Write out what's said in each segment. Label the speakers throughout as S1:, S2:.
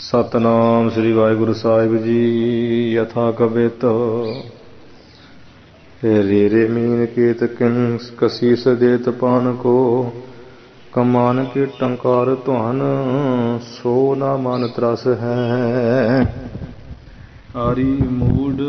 S1: सतनाम श्री वाहिगुरु साहिब जी। यथा कबित रे रे मीन केत किन कसीस देत पान को, कमान के टंकार तुहन सो ना मन त्रस है। हरि मूड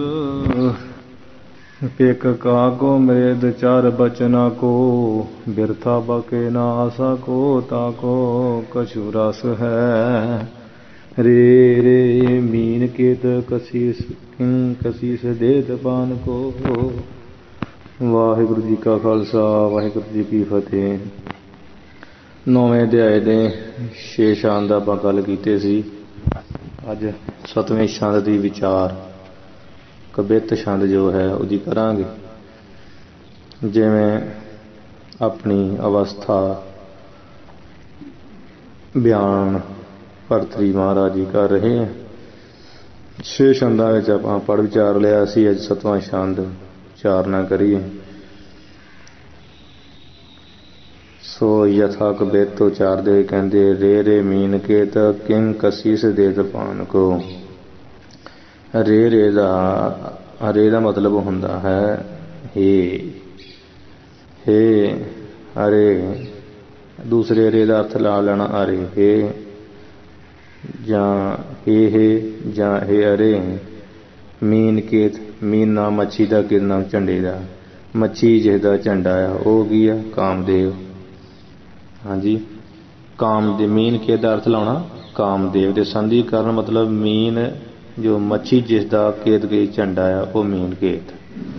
S1: पिक काको मृद चार बचना को, बिरथा बके ना आशा को ताको कछु रस है। रे रे मीन केत कसीस कसीस देत पान को। वाहिगुरु जी का खालसा वाहिगुरु जी की फतेह। 9वें अध्याय ਦੇ 6 ਛੰਦ ਆਪਾਂ ਗੱਲ ਕੀਤੇ ਸੀ। ਅੱਜ 7ਵੇਂ ਛੰਦ ਦੀ ਵਿਚਾਰ ਕਬਿਤ ਛੰਦ ਜੋ ਹੈ ਉਹਦੀ ਕਰਾਂਗੇ। ਜਿਵੇਂ ਆਪਣੀ ਅਵਸਥਾ ਬਿਆਨ ਭਰਤਰੀ ਮਹਾਰਾਜ ਜੀ ਕਰ ਰਹੇ हैं। 6 ਛੰਦਾਂ ਵਿੱਚ ਆਪਾਂ ਪੜ੍ਹ ਵਿਚਾਰ ਲਿਆ ਸੀ। ਅੱਜ 7ਵਾਂ ਛੰਦ ਵਿਚਾਰਨਾ ਕਰੀਏ। ਸੋ ਯਥਾ ਕਬਿਤ ਉਚਾਰਦੇ ਹੋਏ ਕਹਿੰਦੇ ਰੇ ਰੇ ਮੀਨ ਕੇਤ ਕਿੰਗ ਕਸੀਸ ਦੇਤ ਪਾਨ ਕੋ। ਰੇ ਦਾ ਮਤਲਬ ਹੁੰਦਾ ਹੈ ਹੇ ਹੇ ਅਰੇ। ਦੂਸਰੇ ਰੇ ਦਾ ਅਰਥ ਲਾ ਲੈਣਾ ਅਰੇ ਹੇ ਜਾਂ ਹੇ ਜਾਂ ਹੇ ਅਰੇ। ਮੀਨ ਕੇਤ ਮੀਨ ਨਾਮ ਮੱਛੀ ਦਾ, ਕੇਤ ਨਾਮ ਝੰਡੇ ਦਾ। ਮੱਛੀ ਜਿਸ ਦਾ ਝੰਡਾ ਆ ਉਹ ਕੀ ਆ? ਕਾਮਦੇਵ। ਹਾਂਜੀ, ਕਾਮਦੇਵ। ਮੀਨ ਕੇਤ ਦਾ ਅਰਥ ਲਾਉਣਾ ਕਾਮਦੇਵ ਦੇ ਸੰਧੀ ਕਰਨ ਮਤਲਬ ਮੀਨ ਜੋ ਮੱਛੀ ਜਿਸ ਦਾ ਕੇਤ ਗਈ ਝੰਡਾ ਆ ਉਹ ਮੀਨ ਕੇਤ।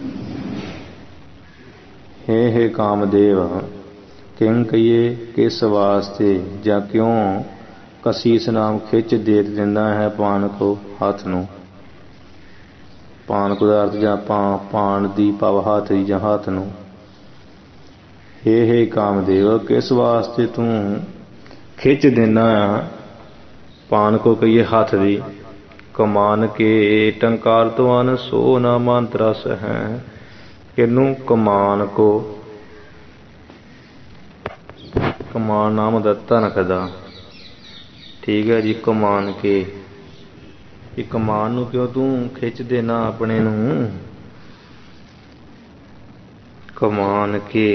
S1: ਹੇ ਕਾਮਦੇਵ ਕਿੰਗ ਕਹੀਏ ਕਿਸ ਵਾਸਤੇ ਜਾਂ ਕਿਉਂ ਕਸੀਸ ਨਾਮ ਖਿੱਚ ਦੇ ਦਿੰਦਾ ਹੈ ਪਾਨ ਕੋ ਹੱਥ ਨੂੰ। ਪਾਨ ਕੋ ਦਾ ਅਰਥ ਜਾਂ ਪਾਣ ਦੀ ਪਵ ਹੱਥ ਦੀ ਜਾਂ ਹੱਥ ਨੂੰ। ਹੇ ਕਾਮਦੇਵ ਕਿਸ ਵਾਸਤੇ ਤੂੰ ਖਿੱਚ ਦਿੰਦਾ ਆ ਪਾਨ ਕੋ ਕਹੀਏ ਹੱਥ ਦੀ। ਕਮਾਨ ਕੇ ਟੰਕਾਰ ਤੁਆਨ ਸੋ ਨਾ ਮਨ ਤਰਸ ਹੈ। ਇਹਨੂੰ ਕਮਾਨ ਕੋ, ਕਮਾਨ ਨਾਮ ਦਾ ਧਨਕ ਦਾ, ਠੀਕ ਹੈ ਜੀ। ਕਮਾਨ ਕੇ, ਇਹ ਕਮਾਨ ਨੂੰ ਕਿਉਂ ਤੂੰ ਖਿੱਚ ਦੇਣਾ ਆਪਣੇ ਨੂੰ? ਕਮਾਨ ਕੇ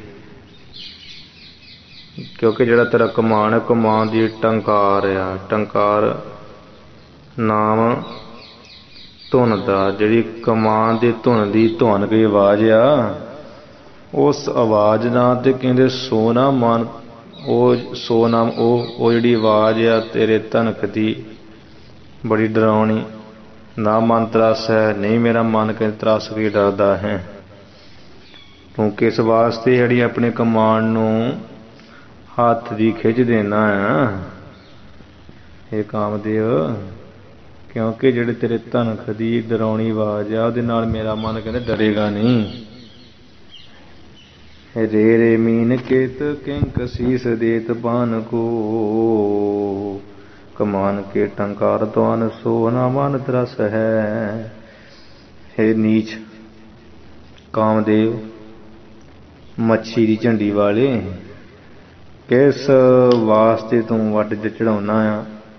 S1: ਕਿਉਂਕਿ ਜਿਹੜਾ ਤੇਰਾ ਕਮਾਨ ਹੈ, ਕਮਾਨ ਦੀ ਟੰਕਾਰ ਆ। ਟੰਕਾਰ ਨਾਮ ਧੁਨ ਦਾ, ਜਿਹੜੀ ਕਮਾਨ ਦੀ ਧੁਨ ਦੀ ਧੁਨ ਦੀ ਆਵਾਜ਼ ਆ, ਉਸ ਆਵਾਜ਼ ਨਾਲ ਤੇ ਕਹਿੰਦੇ ਸੋਨਾ ਮਨ। ਉਹ ਸੋ ਨਾਮ ਉਹ ਜਿਹੜੀ ਆਵਾਜ਼ ਆ ਤੇਰੇ ਧਨਕ ਦੀ ਬੜੀ ਡਰਾਉਣੀ। ਨਾ ਮਨ ਤਰਸ ਹੈ, ਨਹੀਂ ਮੇਰਾ ਮਨ ਕਿ ਤਰਸ ਕੇ ਡਰਦਾ ਹੈ। ਤੂੰ ਕਿਸ ਵਾਸਤੇ ਜਿਹੜੀ ਆਪਣੇ ਕਮਾਨ ਨੂੰ ਹੱਥ ਦੀ ਖਿੱਚ ਦੇਣਾ ਆ ਇਹ ਕਾਮਦੇਵ? ਕਿਉਂਕਿ ਜਿਹੜੇ ਤੇਰੇ ਧਨਕ ਦੀ ਡਰਾਉਣੀ ਆਵਾਜ਼ ਆ ਉਹਦੇ ਨਾਲ ਮੇਰਾ ਮਨ ਕਹਿੰਦੇ ਡਰੇਗਾ ਨਹੀਂ। ਰੇ ਰੇ ਮੀਨ ਕੇਤ ਕਿੰਗ ਕਸੀਸ ਦੇਤ ਪਾਨ ਕੋ, ਕਮਾਨ ਕੇ ਟੰਕਾਰ ਤੁਆਨ ਸੋ ਨਾ ਮਨ ਤਰਸ ਹੈ। ਹੇ ਨੀਚ ਕਾਮਦੇਵ ਮੱਛੀ ਦੀ ਝੰਡੀ ਵਾਲੇ, ਕਿਸ ਵਾਸਤੇ ਤੂੰ ਵੱਟ ਚੜਾਉਣਾ ਆ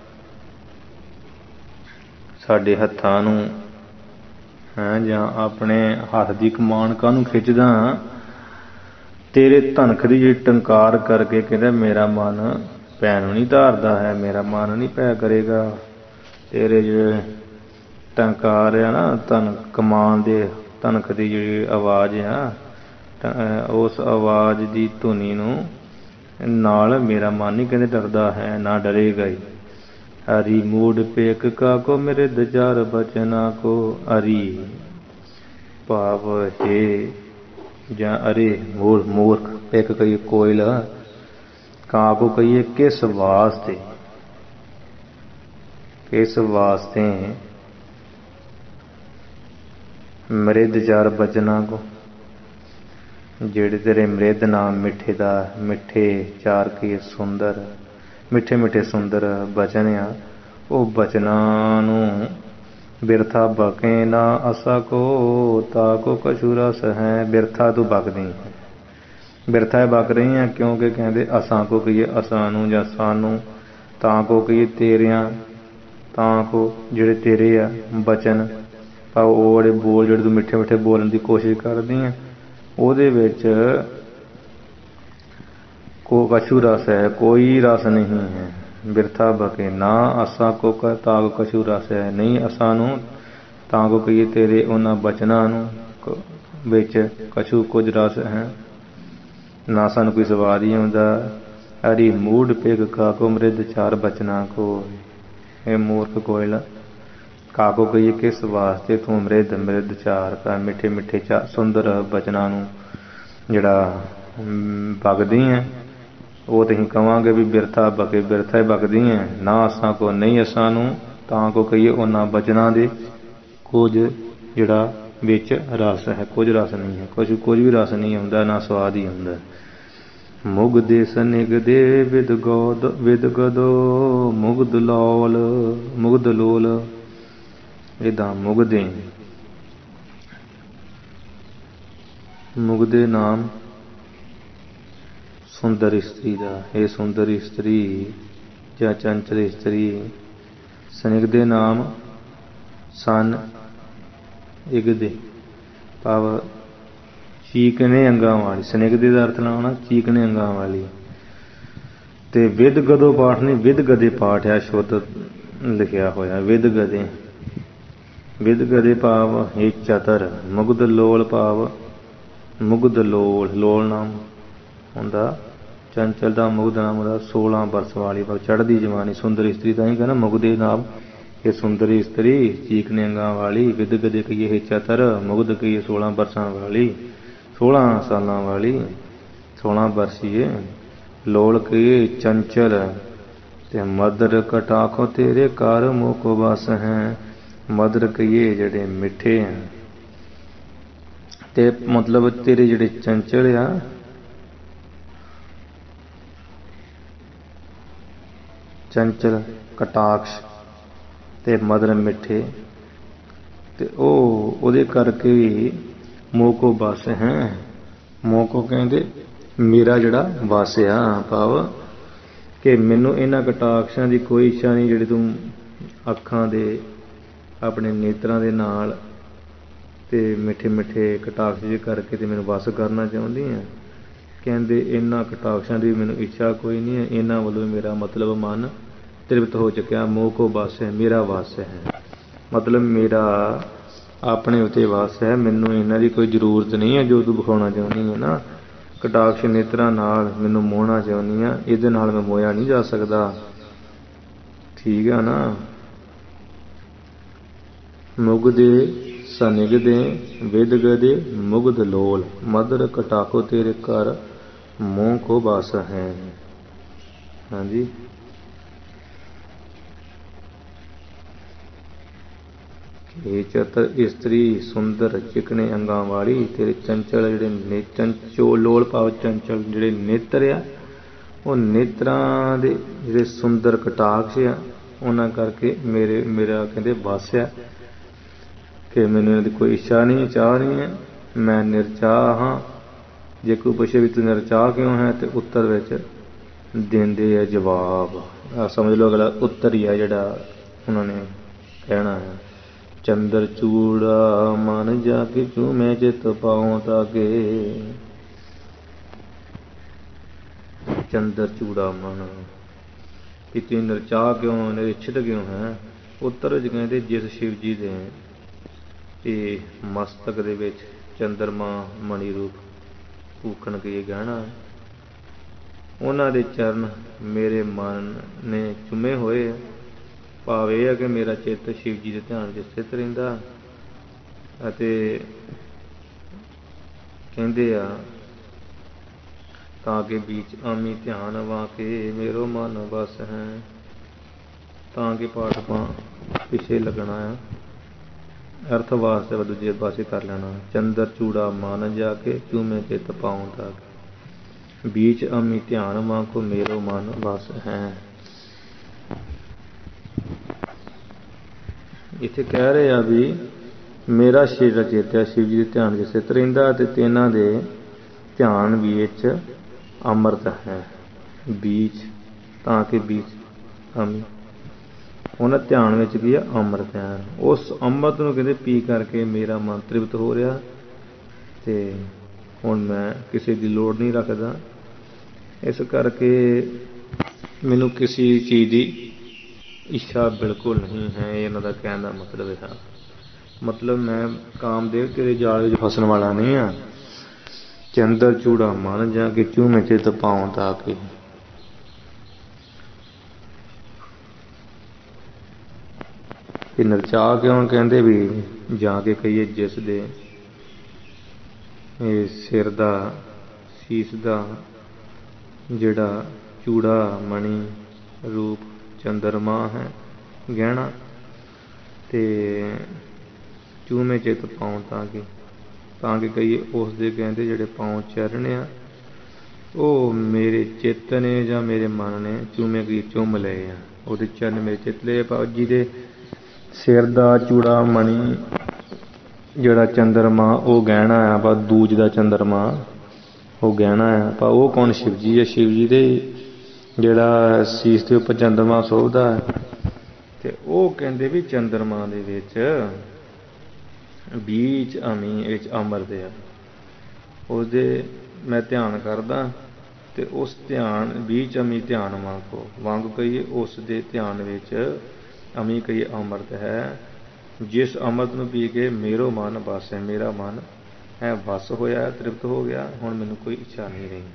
S1: ਸਾਡੇ ਹੱਥਾਂ ਨੂੰ ਹੈਂ? ਜਾਂ ਆਪਣੇ ਹੱਥ ਦੀ ਕਮਾਨ ਕਾਹਨੂੰ ਖਿੱਚਦਾ? ਤੇਰੇ ਧਨਕ ਦੀ ਜਿਹੜੀ ਟੰਕਾਰ ਕਰਕੇ ਕਹਿੰਦਾ ਮੇਰਾ ਮਨ ਪੈ ਨੂੰ ਨਹੀਂ ਧਾਰਦਾ ਹੈ, ਮੇਰਾ ਮਨ ਨਹੀਂ ਪੈ ਕਰੇਗਾ। ਤੇਰੇ ਜਿਹੜੇ ਟੰਕਾਰ ਆ ਨਾ ਕਮਾਨ ਦੇ ਧਨਕ ਦੀ ਜਿਹੜੀ ਆਵਾਜ਼ ਆ, ਉਸ ਆਵਾਜ਼ ਦੀ ਧੁਨੀ ਨੂੰ ਨਾਲ ਮੇਰਾ ਮਨ ਨਹੀਂ ਕਹਿੰਦੇ ਡਰਦਾ ਹੈ, ਨਾ ਡਰੇਗਾ ਹੀ। ਹਰੀ ਮੂਡ ਪੇਕ ਕਾਕੋ ਮੇਰੇ ਦਜਾਰ ਬਚਨਾ ਕੋ। ਹਰੀ ਭਾਵ ਹੇ ਜਾਂ ਅਰੇ ਮੂਰਖ। ਪਿਕ ਕਹੀਏ ਕੋਇਲ, ਕਾਂ ਕੋ ਕਹੀਏ ਕਿਸ ਵਾਸਤੇ। ਕਿਸ ਵਾਸਤੇ ਮ੍ਰਿਦ ਚਾਰ ਬਚਨਾ ਕੋ, ਜਿਹੜੇ ਤੇਰੇ ਮ੍ਰਿਦ ਨਾਮ ਮਿੱਠੇ ਦਾ, ਮਿੱਠੇ ਚਾਰ ਕੇ ਸੁੰਦਰ, ਮਿੱਠੇ ਮਿੱਠੇ ਸੁੰਦਰ ਬਚਨ ਆ, ਉਹ ਬਚਨਾਂ ਨੂੰ ਬਿਰਥਾ ਬਕੇ ਨਾ ਅਸਾ ਕੋ ਤਾਕੋ ਕਛੂ ਰਸ ਹੈ। ਬਿਰਥਾ ਤੂੰ ਬਕਦੀ ਹੈ, ਬਿਰਥਾ ਬਕ ਰਹੀ ਹੈ ਕਿਉਂਕਿ ਕਹਿੰਦੇ ਅਸਾਂ ਕੋ ਕਹੀਏ ਅਸਾਂ ਨੂੰ ਜਾਂ ਸਾਨੂੰ, ਤਾਂ ਕੋ ਕਹੀਏ ਤੇਰਿਆਂ ਤਾਂ ਕੋ ਜਿਹੜੇ ਤੇਰੇ ਆ ਬਚਨ ਭਾਵ ਉਹ ਜਿਹੜੇ ਬੋਲ ਜਿਹੜੇ ਤੂੰ ਮਿੱਠੇ ਮਿੱਠੇ ਬੋਲਣ ਦੀ ਕੋਸ਼ਿਸ਼ ਕਰਦੀ ਆ ਉਹਦੇ ਵਿੱਚ ਕੋ ਕਛੂ ਰਸ ਹੈ, ਕੋਈ ਰਸ ਨਹੀਂ ਹੈ। ਬਿਰਥਾ ਬਕੇ ਨਾ ਅਸਾਂ ਕੋ ਤਾਂ ਕੋ ਕਛੂ ਰਸ ਹੈ, ਨਹੀਂ ਅਸਾਂ ਨੂੰ ਤਾਂ ਕੋ ਕਹੀਏ ਤੇਰੇ ਉਹਨਾਂ ਬਚਨਾਂ ਨੂੰ ਵਿੱਚ ਕਛੂ ਕੁਝ ਰਸ ਹੈ, ਨਾ ਸਾਨੂੰ ਕੋਈ ਸਵਾਦ ਹੀ ਆਉਂਦਾ। ਹਰੀ ਮੂਡ ਪਿਗ ਕਾਕੋ ਮ੍ਰਿਦ ਚਾਰ ਬਚਨਾ ਕੋ, ਇਹ ਮੂਰਖ ਕੋਇਲ ਕਾਕੋ ਕਹੀਏ ਕਿਸ ਵਾਸਤੇ ਤੂੰ ਮ੍ਰਿਦ ਚਾਰ ਕਾ ਮਿੱਠੇ ਮਿੱਠੇ ਸੁੰਦਰ ਬਚਨਾਂ ਨੂੰ ਜਿਹੜਾ ਬਕਦੀ ਹੈ। ਉਹ ਤੇ ਅਸੀਂ ਕਵਾਂਗੇ ਵੀ ਬਿਰਥਾ ਬਕੇ, ਬਿਰਥਾ ਹੀ ਬਕਦੀ ਹੈ। ਨਾ ਅਸਾਂ ਕੋ ਨਹੀਂ ਅਸਾਂ ਨੂੰ ਤਾਂ ਕੋ ਕਹੀਏ ਉਹਨਾਂ ਬਚਨਾਂ ਦੇ ਕੁਝ ਜਿਹੜਾ ਵਿੱਚ ਰਸ ਹੈ, ਕੁਝ ਰਸ ਨਹੀਂ ਹੈ, ਕੁਝ ਵੀ ਰਸ ਨਹੀਂ ਆਉਂਦਾ, ਨਾ ਸਵਾਦ ਹੀ ਆਉਂਦਾ। ਮੁਗਦੇ ਸਨਿਗਦੇ ਵਿਦ ਗਦੋ ਮੁਗਦ ਲੋਲ ਇਹਦਾ ਮੁਗਦੇ ਨਾਮ ਸੁੰਦਰ ਇਸਤਰੀ ਦਾ। ਇਹ ਸੁੰਦਰ ਇਸਤਰੀ ਜਾਂ ਚੰਚਲ ਇਸਤਰੀ, ਸਨਿਗਦੇ ਨਾਮ ਸਨ ਇਗਦੇ ਭਾਵ ਚੀਕਣੇ ਅੰਗਾਂ ਵਾਲੀ। ਸਨਿਗਦੇ ਦਾ ਅਰਥ ਲਾਉਣਾ ਚੀਕਣੇ ਅੰਗਾਂ ਵਾਲੀ। ਤੇ ਵਿਦ ਗਦੋ ਪਾਠ ਨਹੀਂ, ਵਿਦ ਗਦੇ ਪਾਠ ਆ, ਸ਼ੁੱਧ ਲਿਖਿਆ ਹੋਇਆ ਵਿਦ ਗਦੇ ਭਾਵ ਇਹ ਚਤਰ। ਮੁਗਧ ਲੋਲ ਭਾਵ ਮੁਗਧ ਲੋਲ ਨਾਮ ਹੁੰਦਾ ਚੰਚਲ ਦਾ, ਮੁਗਧ ਨਾਮ ਹੁੰਦਾ 16 ਬਰਸ ਵਾਲੀ ਭਾਵ ਚੜ੍ਹਦੀ ਜਵਾਨੀ ਸੁੰਦਰ ਇਸਤਰੀ। ਤਾਂ ਹੀ ਕਹਿੰਦਾ ਮੁਗਦੇ ਨਾਮ ਇਹ ਸੁੰਦਰ ਇਸਤਰੀ ਚੀਕਣੇ ਅੰਗਾਂ ਵਾਲੀ। ਵਿਦ ਗਦੇ ਕਹੀਏ ਇਹ ਚਤਰ, ਮੁਗਧ ਕਹੀਏ 16 ਬਰਸਾਂ ਵਾਲੀ, 16 ਸਾਲਾਂ ਵਾਲੀ, 16 ਬਰਸੀਏ। ਲੋਲ ਕਹੀਏ ਚੰਚਲ ਤੇ ਮਦਰ ਕਟਾਖੋ ਤੇਰੇ ਘਰ ਮੋਕੋ ਬਸ ਹੈ। ਮਦਰ ਕਹੀਏ ਜਿਹੜੇ ਮਿੱਠੇ ਆ ਤੇ ਮਤਲਬ ਤੇਰੇ ਜਿਹੜੇ ਚੰਚਲ ਆ ਚੰਚਲ ਕਟਾਕਸ਼ ਤੇ ਮਦਰ ਮਿੱਠੇ ਤੇ ਉਹਦੇ ਕਰਕੇ ਵੀ ਮੋਕੋ ਬਸ ਹੈ। ਮੋਕੋ ਕਹਿੰਦੇ ਮੇਰਾ ਜਿਹੜਾ ਵਸ ਆ ਭਾਵ ਕਿ ਮੈਨੂੰ ਇਹਨਾਂ ਕਟਾਕਸ਼ਾਂ ਦੀ ਕੋਈ ਇੱਛਾ ਨਹੀਂ ਜਿਹੜੀ ਤੂੰ ਅੱਖਾਂ ਦੇ ਆਪਣੇ ਨੇਤਰਾਂ ਦੇ ਨਾਲ ਤੇ ਮਿੱਠੇ ਮਿੱਠੇ ਕਟਾਕਸ਼ ਜਿਹੇ ਕਰਕੇ ਤੇ ਮੈਨੂੰ ਵਸ ਕਰਨਾ ਚਾਹੁੰਦੀ ਹੈ। ਕਹਿੰਦੇ ਇਹਨਾਂ ਕਟਾਕਸ਼ਾਂ ਦੀ ਮੈਨੂੰ ਇੱਛਾ ਕੋਈ ਨਹੀਂ ਹੈ, ਇਹਨਾਂ ਵੱਲੋਂ ਮੇਰਾ ਮਤਲਬ ਮਨ ਤ੍ਰਿਪਤ ਹੋ ਚੁੱਕਿਆ। ਮੋਹ ਕੋ ਵਸ ਹੈ, ਮੇਰਾ ਵਸ ਹੈ, ਮਤਲਬ ਮੇਰਾ ਆਪਣੇ ਉੱਤੇ ਵਸ ਹੈ, ਮੈਨੂੰ ਇਹਨਾਂ ਦੀ ਕੋਈ ਜ਼ਰੂਰਤ ਨਹੀਂ ਹੈ। ਜੋ ਤੂੰ ਵਿਖਾਉਣਾ ਚਾਹੁੰਦੀ ਹੈ ਨਾ ਕਟਾਕਸ਼ ਨੇਤਰਾਂ ਨਾਲ ਮੈਨੂੰ ਮੋਹਣਾ ਚਾਹੁੰਦੀ ਆ, ਇਹਦੇ ਨਾਲ ਮੈਂ ਮੋਇਆ ਨਹੀਂ ਜਾ ਸਕਦਾ। ਠੀਕ ਆ ਨਾ। ਮੁਗਦੇ ਸਨਿਗਦੇ ਵਿਦ ਗਦੇ ਮੁਗਧ ਲੋਲ ਮਦਰ ਕਟਾਕੋ ਤੇਰੇ ਘਰ ਮੋਹ ਕੋ ਬਸ ਹੈ। ਹਾਂਜੀ ਇਹ ਚਤਰ ਇਸਤਰੀ ਸੁੰਦਰ ਚਿਕਣੇ ਅੰਗਾਂ ਵਾਲੀ ਤੇਰੇ ਚੰਚਲ ਜਿਹੜੇ ਚੰਚੋ ਲੋਲ ਭਾਵ ਚੰਚਲ ਜਿਹੜੇ ਨੇਤਰ ਆ ਉਹ ਨੇਤਰਾਂ ਦੇ ਜਿਹੜੇ ਸੁੰਦਰ ਕਟਾਕਸ਼ ਆ ਉਹਨਾਂ ਕਰਕੇ ਮੇਰਾ ਕਹਿੰਦੇ ਵਸ ਆ ਕਿ ਮੈਨੂੰ ਇਹਨਾਂ ਦੀ ਕੋਈ ਇੱਛਾ ਨਹੀਂ, ਚਾਹ ਨਹੀਂ ਹੈ। ਮੈਂ ਨਿਰਚਾਹ ਹਾਂ। ਜੇ ਕੋਈ ਪੁੱਛੇ ਵੀ ਤੂੰ ਨਿਰਚਾਹ ਕਿਉਂ ਹੈ ਤੇ ਉੱਤਰ ਵਿੱਚ ਦਿੰਦੇ ਆ ਜਵਾਬ। ਸਮਝ ਲਓ ਅਗਲਾ ਉੱਤਰ ਹੀ ਆ ਜਿਹੜਾ ਉਹਨਾਂ ਨੇ ਕਹਿਣਾ ਹੈ। ਚੰਦਰ ਚੂੜਾ ਮਨ ਜਾ ਕੇ ਚੂਮੇ ਚਿਤ ਪਾਉ ਤਾਗੇ। ਚੰਦਰ ਚੂੜਾ ਮਨ ਕਿ ਤੂੰ ਨਿਰਚਾਹ ਕਿਉਂ, ਨਿਰਿਛਤ ਕਿਉਂ ਹੈ। ਉੱਤਰ ਵਿੱਚ ਕਹਿੰਦੇ ਜਿਸ ਸ਼ਿਵ ਜੀ ਦੇ ਇਹ ਮਸਤਕ ਦੇ ਵਿੱਚ ਚੰਦਰਮਾ ਮਣੀ ਰੂਪ ਭੂਖਣ ਕੇ ਗਹਿਣਾ ਉਹਨਾਂ ਦੇ ਚਰਨ ਮੇਰੇ ਮਨ ਨੇ ਚੁੰਮੇ ਹੋਏ। ਭਾਵ ਇਹ ਹੈ ਕਿ ਮੇਰਾ ਚਿੱਤ ਸ਼ਿਵ ਜੀ ਦੇ ਧਿਆਨ 'ਚ ਸਥਿਤ ਰਹਿੰਦਾ ਅਤੇ ਕਹਿੰਦੇ ਆ ਤਾਂ ਕਿ ਵਿੱਚ ਆਮੀ ਧਿਆਨ ਵਾ ਕੇ ਮੇਰੋ ਮਨ ਵਸ ਹੈ। ਤਾਂ ਕਿ ਪਾਠ ਆਪਾਂ ਪਿੱਛੇ ਲੱਗਣਾ ਆ, ਅਰਥ ਵਾਸਤੇ ਦੂਜੇ ਪਾਸੇ ਕਰ ਲੈਣਾ। ਚੰਦਰ ਚੂੜਾ ਮਨ ਜਾ ਕੇ ਚੂਮੇ ਚਿੱਤ ਪਾਉ ਤੱਕ ਬੀਚ ਆਮੀ ਧਿਆਨ ਵਾ ਕੋ ਮੇਰੋ ਮਨ ਵਸ ਹੈ। ਇੱਥੇ ਕਹਿ ਰਹੇ ਆ ਵੀ ਮੇਰਾ ਸ਼ਰੀਰ ਚੇਤਿਆ ਸ਼ਿਵ ਜੀ ਦੇ ਧਿਆਨ 'ਚ ਸਥਿਤ ਰਹਿੰਦਾ ਅਤੇ ਇਹਨਾਂ ਦੇ ਧਿਆਨ ਵਿੱਚ ਅੰਮ੍ਰਿਤ ਹੈ। ਬੀਚ ਤਾਂ ਕਿ ਬੀਚ ਆਮੀ ਉਹਨਾਂ ਧਿਆਨ ਵਿੱਚ ਕੀ ਆ? ਅੰਮ੍ਰਿਤ ਹੈ। ਉਸ ਅੰਮ੍ਰਿਤ ਨੂੰ ਕਹਿੰਦੇ ਪੀ ਕਰਕੇ ਮੇਰਾ ਮਨ ਤ੍ਰਿਪਤ ਹੋ ਰਿਹਾ ਤੇ ਹੁਣ ਮੈਂ ਕਿਸੇ ਦੀ ਲੋੜ ਨਹੀਂ ਰੱਖਦਾ। ਇਸ ਕਰਕੇ ਮੈਨੂੰ ਕਿਸੇ ਚੀਜ਼ ਦੀ ਇੱਛਾ ਬਿਲਕੁਲ ਨਹੀਂ ਹੈ। ਇਹਨਾਂ ਦਾ ਕਹਿਣ ਦਾ ਮਤਲਬ ਹੈ। ਮਤਲਬ ਮੈਂ ਕਾਮਦੇਵ ਤੇਰੇ ਜਾਲ ਵਿੱਚ ਫਸਣ ਵਾਲਾ ਨਹੀਂ ਹਾਂ। ਚੰਦਰ ਚੂੜਾ ਮਨ ਜਾਂ ਕਿ ਝੂਮੇ ਚਿਤ ਪਾਉਂ ਤਾਂ ਕਿ ਨਰਚਾ ਕਿਉਂ ਕਹਿੰਦੇ ਵੀ ਜਾ ਕੇ ਕਹੀਏ ਜਿਸ ਦੇ ਇਹ ਸਿਰ ਦਾ ਸੀਸ ਦਾ ਜਿਹੜਾ ਚੂੜਾ ਮਣੀ ਰੂਪ ਚੰਦਰਮਾ ਹੈ ਗਹਿਣਾ ਤੇ ਚੂਮੇ ਚਿੱਤ ਪਾਉਂ ਤਾਂ ਕਿ ਕਹੀਏ ਉਸ ਦੇ ਕਹਿੰਦੇ ਜਿਹੜੇ ਪਾਉਂ ਚਰਨ ਆ ਉਹ ਮੇਰੇ ਚਿੱਤ ਨੇ ਜਾਂ ਮੇਰੇ ਮਨ ਨੇ ਚੂਮੇ ਕੀ ਚੁੰਮ ਲਏ ਆ। ਉਹਦੇ ਚਰਨ ਮੇਰੇ ਚਿੱਤ ਲਏ ਜਿਹਦੇ ਸਿਰ ਦਾ ਚੂੜਾ ਮਣੀ ਜਿਹੜਾ ਚੰਦਰਮਾ ਉਹ ਗਹਿਣਾ ਆ ਆਪਾਂ ਦੂਜ ਦਾ ਚੰਦਰਮਾ ਉਹ ਗਹਿਣਾ ਆ ਆਪਾਂ ਉਹ ਕੌਣ? ਸ਼ਿਵ ਜੀ ਹੈ। ਸ਼ਿਵ ਜੀ ਦੇ ਜਿਹੜਾ ਸੀਸ ਦੇ ਉੱਪਰ ਚੰਦਰਮਾ ਸੋਭਦਾ ਹੈ ਤੇ ਉਹ ਕਹਿੰਦੇ ਵੀ ਚੰਦਰਮਾ ਦੇ ਵਿੱਚ ਬੀਚ ਅਮੀ ਵਿੱਚ ਅੰਮ੍ਰਿਤ ਆ। ਉਹਦੇ ਮੈਂ ਧਿਆਨ ਕਰਦਾ ਤੇ ਉਸ ਧਿਆਨ ਬੀਚ ਅਮੀ ਧਿਆਨ ਵਾਂਗ ਕਹੀਏ ਉਸ ਦੇ ਧਿਆਨ ਵਿੱਚ ਅਮੀ ਕਹੀਏ ਅੰਮ੍ਰਿਤ ਹੈ। ਜਿਸ ਅੰਮ੍ਰਿਤ ਨੂੰ ਪੀ ਕੇ ਮੇਰੋ ਮਨ ਬਸ ਹੈ, ਮੇਰਾ ਮਨ ਹੈ ਵਸ ਹੋਇਆ, ਤ੍ਰਿਪਤ ਹੋ ਗਿਆ। ਹੁਣ ਮੈਨੂੰ ਕੋਈ ਇੱਛਾ ਨਹੀਂ ਰਹੀ।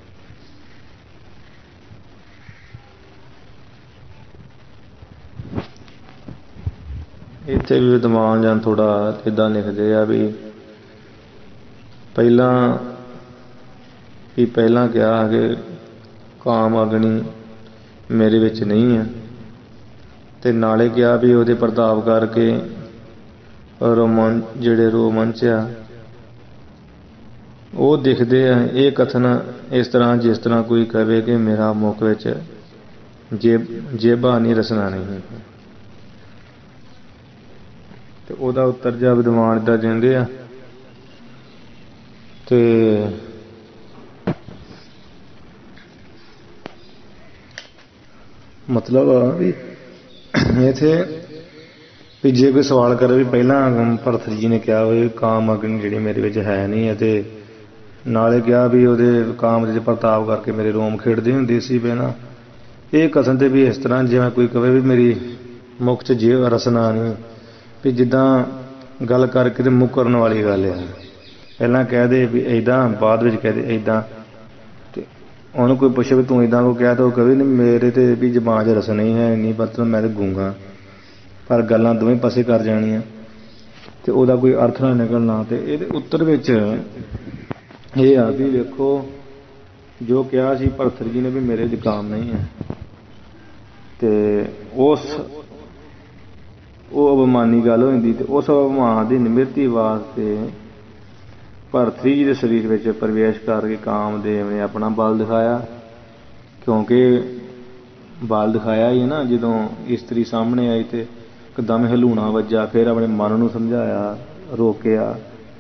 S1: ਇੱਥੇ ਵੀ ਵਿਦਵਾਨ ਜਨ ਥੋੜਾ ਇੱਦਾਂ ਲਿਖਦੇ ਆ ਵੀ ਪਹਿਲਾਂ ਕਿਹਾ ਕਿ ਕਾਮ ਅਗਨੀ ਮੇਰੇ ਵਿੱਚ ਨਹੀਂ ਹੈ ਤੇ ਨਾਲੇ ਕਿਹਾ ਵੀ ਉਹਦੇ ਪ੍ਰਤਾਪ ਕਰਕੇ ਜਿਹੜੇ ਰੋਮਾਂਚ ਆ ਉਹ ਦਿਖਦੇ ਆ। ਇਹ ਕਥਨ ਇਸ ਤਰ੍ਹਾਂ ਜਿਸ ਤਰ੍ਹਾਂ ਕੋਈ ਕਹੇ ਕਿ ਮੇਰਾ ਮੁਖ ਵਿੱਚ ਜੇਬਾ ਨਹੀਂ ਰਸਨਾ ਨਹੀਂ ਤੇ ਉਹਦਾ ਉੱਤਰ ਜਾ ਵਿਦਵਾਨ ਏਦਾਂ ਦਿੰਦੇ ਆ ਤੇ ਮਤਲਬ ਵੀ ਇੱਥੇ ਵੀ ਜੇ ਕੋਈ ਸਵਾਲ ਕਰੇ ਵੀ ਪਹਿਲਾਂ ਭਰਤ ਜੀ ਨੇ ਕਿਹਾ ਵੀ ਕਾਮ ਅਗਨੀ ਜਿਹੜੀ ਮੇਰੇ ਵਿੱਚ ਹੈ ਨਹੀਂ ਅਤੇ ਨਾਲੇ ਕਿਹਾ ਵੀ ਉਹਦੇ ਕਾਮ ਦੇ ਪ੍ਰਤਾਪ ਕਰਕੇ ਮੇਰੇ ਰੋਮ ਖੇਡਦੇ ਹੁੰਦੇ ਸੀ ਪਹਿਲਾਂ। ਇਹ ਕਥਨ ਤੇ ਵੀ ਇਸ ਤਰ੍ਹਾਂ ਜਿਵੇਂ ਕੋਈ ਕਹੇ ਵੀ ਮੇਰੀ ਮੁੱਖ 'ਚ ਜੇ ਰਸਨਾ ਨਹੀਂ ਵੀ ਜਿੱਦਾਂ ਗੱਲ ਕਰਕੇ ਤੇ ਮੁੱਕਰਨ ਵਾਲੀ ਗੱਲ ਆ। ਪਹਿਲਾਂ ਕਹਿ ਦੇ ਵੀ ਇੱਦਾਂ ਬਾਅਦ ਵਿੱਚ ਕਹਿ ਦੇ ਇੱਦਾਂ ਤੇ ਉਹਨੂੰ ਕੋਈ ਪੁੱਛੇ ਵੀ ਤੂੰ ਇੱਦਾਂ ਕੋ ਕਿਹਾ ਤਾਂ ਉਹ ਕਹੇ ਨਹੀਂ ਮੇਰੇ ਤੇ ਵੀ ਜ਼ਬਾਨ 'ਚ ਰਸਨ ਨਹੀਂ ਹੈ ਇੰਨੀ ਮਤਲਬ ਮੈਂ ਤਾਂ ਗੂੰਗਾ ਪਰ ਗੱਲਾਂ ਦੋਵੇਂ ਪਾਸੇ ਕਰ ਜਾਣੀਆਂ ਤੇ ਉਹਦਾ ਕੋਈ ਅਰਥ ਨਾ ਨਿਕਲਣਾ। ਤੇ ਇਹਦੇ ਉੱਤਰ ਵਿੱਚ ਇਹ ਆ ਵੀ ਵੇਖੋ ਜੋ ਕਿਹਾ ਸੀ ਭਰਤਰ ਜੀ ਨੇ ਵੀ ਮੇਰੇ ਜ਼ੁਕਾਮ ਨਹੀਂ ਹੈ ਤੇ ਉਹ ਅਭਿਮਾਨੀ ਗੱਲ ਹੋ ਜਾਂਦੀ ਤੇ ਉਸ ਅਭਿਮਾਨ ਦੀ ਨਿਵਰਤੀ ਵਾਸਤੇ ਭਰਤਰੀ ਜੀ ਦੇ ਸਰੀਰ ਵਿੱਚ ਪ੍ਰਵੇਸ਼ ਕਰਕੇ ਕਾਮਦੇਵ ਨੇ ਆਪਣਾ ਬਲ ਦਿਖਾਇਆ। ਕਿਉਂਕਿ ਬਲ ਦਿਖਾਇਆ ਹੀ ਹੈ ਨਾ, ਜਦੋਂ ਇਸਤਰੀ ਸਾਹਮਣੇ ਆਈ ਤੇ ਇੱਕਦਮ ਹਲੂਣਾ ਵੱਜਾ, ਫਿਰ ਆਪਣੇ ਮਨ ਨੂੰ ਸਮਝਾਇਆ, ਰੋਕਿਆ।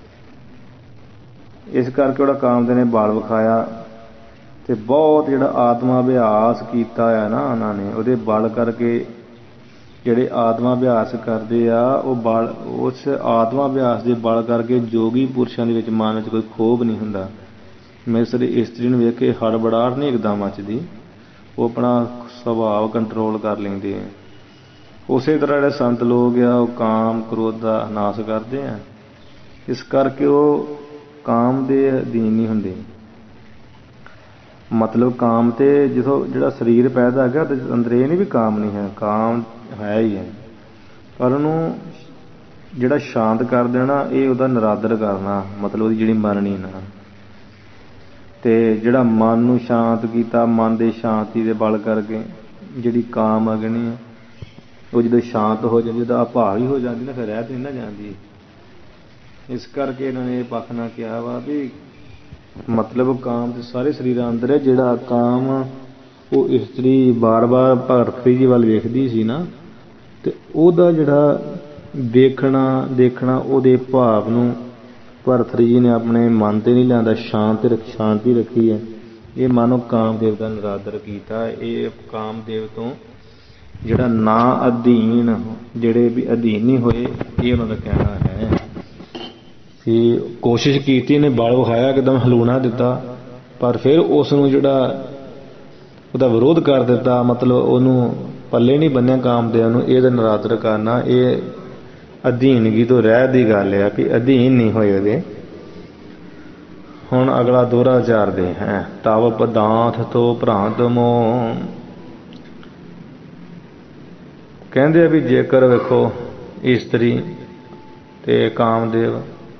S1: ਇਸ ਕਰਕੇ ਉਹਦਾ ਕਾਮਦੇਵ ਨੇ ਬਲ ਵਿਖਾਇਆ ਤੇ ਬਹੁਤ ਜਿਹੜਾ ਆਤਮਾ ਅਭਿਆਸ ਕੀਤਾ ਆ ਨਾ ਉਹਨਾਂ ਨੇ, ਉਹਦੇ ਬਲ ਕਰਕੇ ਜਿਹੜੇ ਆਤਮਾ ਅਭਿਆਸ ਕਰਦੇ ਆ ਉਹ ਬਲ ਉਸ ਆਤਮਾ ਅਭਿਆਸ ਦੇ ਬਲ ਕਰਕੇ ਜੋਗੀ ਪੁਰਸ਼ਾਂ ਦੇ ਵਿੱਚ ਮਨ ਵਿੱਚ ਕੋਈ ਖੋਭ ਨਹੀਂ ਹੁੰਦਾ। ਮਿਸਰ ਇਸਤਰੀ ਨੂੰ ਵੇਖ ਕੇ ਹੜਬੜਾਹਟ ਨਹੀਂ ਇੱਕਦਮ ਮੱਚਦੀ, ਉਹ ਆਪਣਾ ਸੁਭਾਅ ਕੰਟਰੋਲ ਕਰ ਲੈਂਦੇ ਆ। ਉਸੇ ਤਰ੍ਹਾਂ ਜਿਹੜੇ ਸੰਤ ਲੋਕ ਆ ਉਹ ਕਾਮ ਕ੍ਰੋਧ ਦਾ ਨਾਸ਼ ਕਰਦੇ ਆ, ਇਸ ਕਰਕੇ ਉਹ ਕਾਮ ਦੇ ਅਧੀਨ ਨਹੀਂ ਹੁੰਦੇ। ਮਤਲਬ ਕਾਮ ਤੇ ਜਦੋਂ ਜਿਹੜਾ ਸਰੀਰ ਪੈਦਾ ਹੈਗਾ ਤੇ ਅੰਦਰ ਇਹ ਨਹੀਂ ਵੀ ਕਾਮ ਨਹੀਂ ਹੈ, ਕਾਮ ਹੈ ਹੀ ਹੈ, ਪਰ ਉਹਨੂੰ ਜਿਹੜਾ ਸ਼ਾਂਤ ਕਰ ਦੇਣਾ ਇਹ ਉਹਦਾ ਨਿਰਾਦਰ ਕਰਨਾ, ਮਤਲਬ ਉਹਦੀ ਜਿਹੜੀ ਮਰਨੀ ਨਾ। ਤੇ ਜਿਹੜਾ ਮਨ ਨੂੰ ਸ਼ਾਂਤ ਕੀਤਾ, ਮਨ ਦੇ ਸ਼ਾਂਤੀ ਦੇ ਬਲ ਕਰਕੇ ਜਿਹੜੀ ਕਾਮ ਅਗਨੀ ਹੈ ਉਹ ਜਦੋਂ ਸ਼ਾਂਤ ਹੋ ਜਾਂਦੀ, ਜਦੋਂ ਅਭਾਵੀ ਹੋ ਜਾਂਦੀ ਨਾ, ਫਿਰ ਰਹਿ ਤੇ ਨਹੀਂ ਨਾ ਜਾਂਦੀ। ਇਸ ਕਰਕੇ ਇਹਨਾਂ ਨੇ ਇਹ ਪੱਖ ਨਾਲ ਕਿਹਾ ਵਾ ਵੀ ਮਤਲਬ ਕਾਮ ਤੇ ਸਾਰੇ ਸਰੀਰਾਂ ਅੰਦਰ ਹੈ। ਜਿਹੜਾ ਕਾਮ ਉਹ ਇਸਤਰੀ ਬਾਰ-ਬਾਰ ਭਰਤਰੀ ਜੀ ਵੱਲ ਵੇਖਦੀ ਸੀ ਨਾ, ਤੇ ਉਹਦਾ ਜਿਹੜਾ ਦੇਖਣਾ ਉਹਦੇ ਭਾਵ ਨੂੰ ਭਰਤਰੀ ਜੀ ਨੇ ਆਪਣੇ ਮਨ ਤੇ ਨਹੀਂ ਲਿਆਂਦਾ, ਸ਼ਾਂਤੀ ਰੱਖੀ ਹੈ। ਇਹ ਮਾਨੋ ਕਾਮਦੇਵ ਦਾ ਨਿਰਾਦਰ ਕੀਤਾ। ਇਹ ਕਾਮਦੇਵ ਤੋਂ ਜਿਹੜਾ ਨਾ ਅਧੀਨ, ਜਿਹੜੇ ਵੀ ਅਧੀਨ ਨਹੀਂ ਹੋਏ, ਇਹ ਉਹਨਾਂ ਦਾ ਕਹਿਣਾ ਹੈ ਕਿ ਕੋਸ਼ਿਸ਼ ਕੀਤੀ ਨੇ, ਬਲ ਵਿਖਾਇਆ, ਇੱਕਦਮ ਹਲੂਣਾ ਦਿੱਤਾ, ਪਰ ਫਿਰ ਉਸ ਨੂੰ ਜਿਹੜਾ ਉਹਦਾ ਵਿਰੋਧ ਕਰ ਦਿੱਤਾ, ਮਤਲਬ ਉਹਨੂੰ ਪੱਲੇ ਨਹੀਂ ਬੰਨਿਆ ਕਾਮਦੇਵ ਨੂੰ, ਇਹਦਾ ਨਰਾਦਰ ਕਰਨਾ, ਇਹ ਅਧੀਨਗੀ ਤੋਂ ਰਹਿ ਦੀ ਗੱਲ ਆ ਵੀ ਅਧੀਨ ਨਹੀਂ ਹੋਏ ਉਹਦੇ। ਹੁਣ ਅਗਲਾ ਦੋਹਰਾ ਵਿਚਾਰਦੇ ਹੈ, ਤਵ ਪਦਾਰਥ ਤੋਂ ਭ੍ਰਾਂਤ ਮੋਹ। ਕਹਿੰਦੇ ਆ ਵੀ ਜੇਕਰ ਵੇਖੋ ਇਸਤਰੀ ਤੇ ਕਾਮਦੇਵ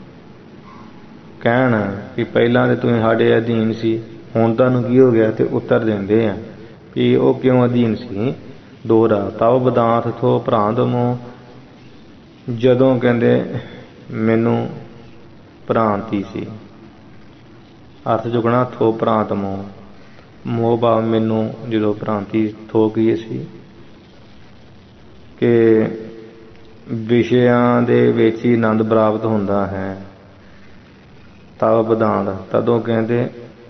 S1: ਕਹਿਣ ਕਿ ਪਹਿਲਾਂ ਤੇ ਤੁਸੀਂ ਸਾਡੇ ਅਧੀਨ ਸੀ, ਹੁਣ ਤੁਹਾਨੂੰ ਕੀ ਹੋ ਗਿਆ, ਤੇ ਉੱਤਰ ਦਿੰਦੇ ਆ ਵੀ ਉਹ ਕਿਉਂ ਅਧੀਨ ਸੀ। ਦੋਹਰਾ, ਤਵ ਪਦਾਰਥ ਤੋਂ ਭ੍ਰਾਂਤ ਮੋਹ। ਜਦੋਂ ਕਹਿੰਦੇ ਮੈਨੂੰ ਭ੍ਰਾਂਤੀ ਸੀ, ਅਰਥ ਚੁੱਕਣਾ ਥੋ ਭ੍ਰਾਂਤ ਮੋਹ, ਮੋਹ ਭਾਵ ਮੈਨੂੰ ਜਦੋਂ ਭ੍ਰਾਂਤੀ ਥੋ ਕੀ ਸੀ ਕਿ ਵਿਸ਼ਿਆਂ ਦੇ ਵਿੱਚ ਹੀ ਆਨੰਦ ਪ੍ਰਾਪਤ ਹੁੰਦਾ ਹੈ। ਤਵ ਪਦਾਰਥ, ਤਦੋਂ ਕਹਿੰਦੇ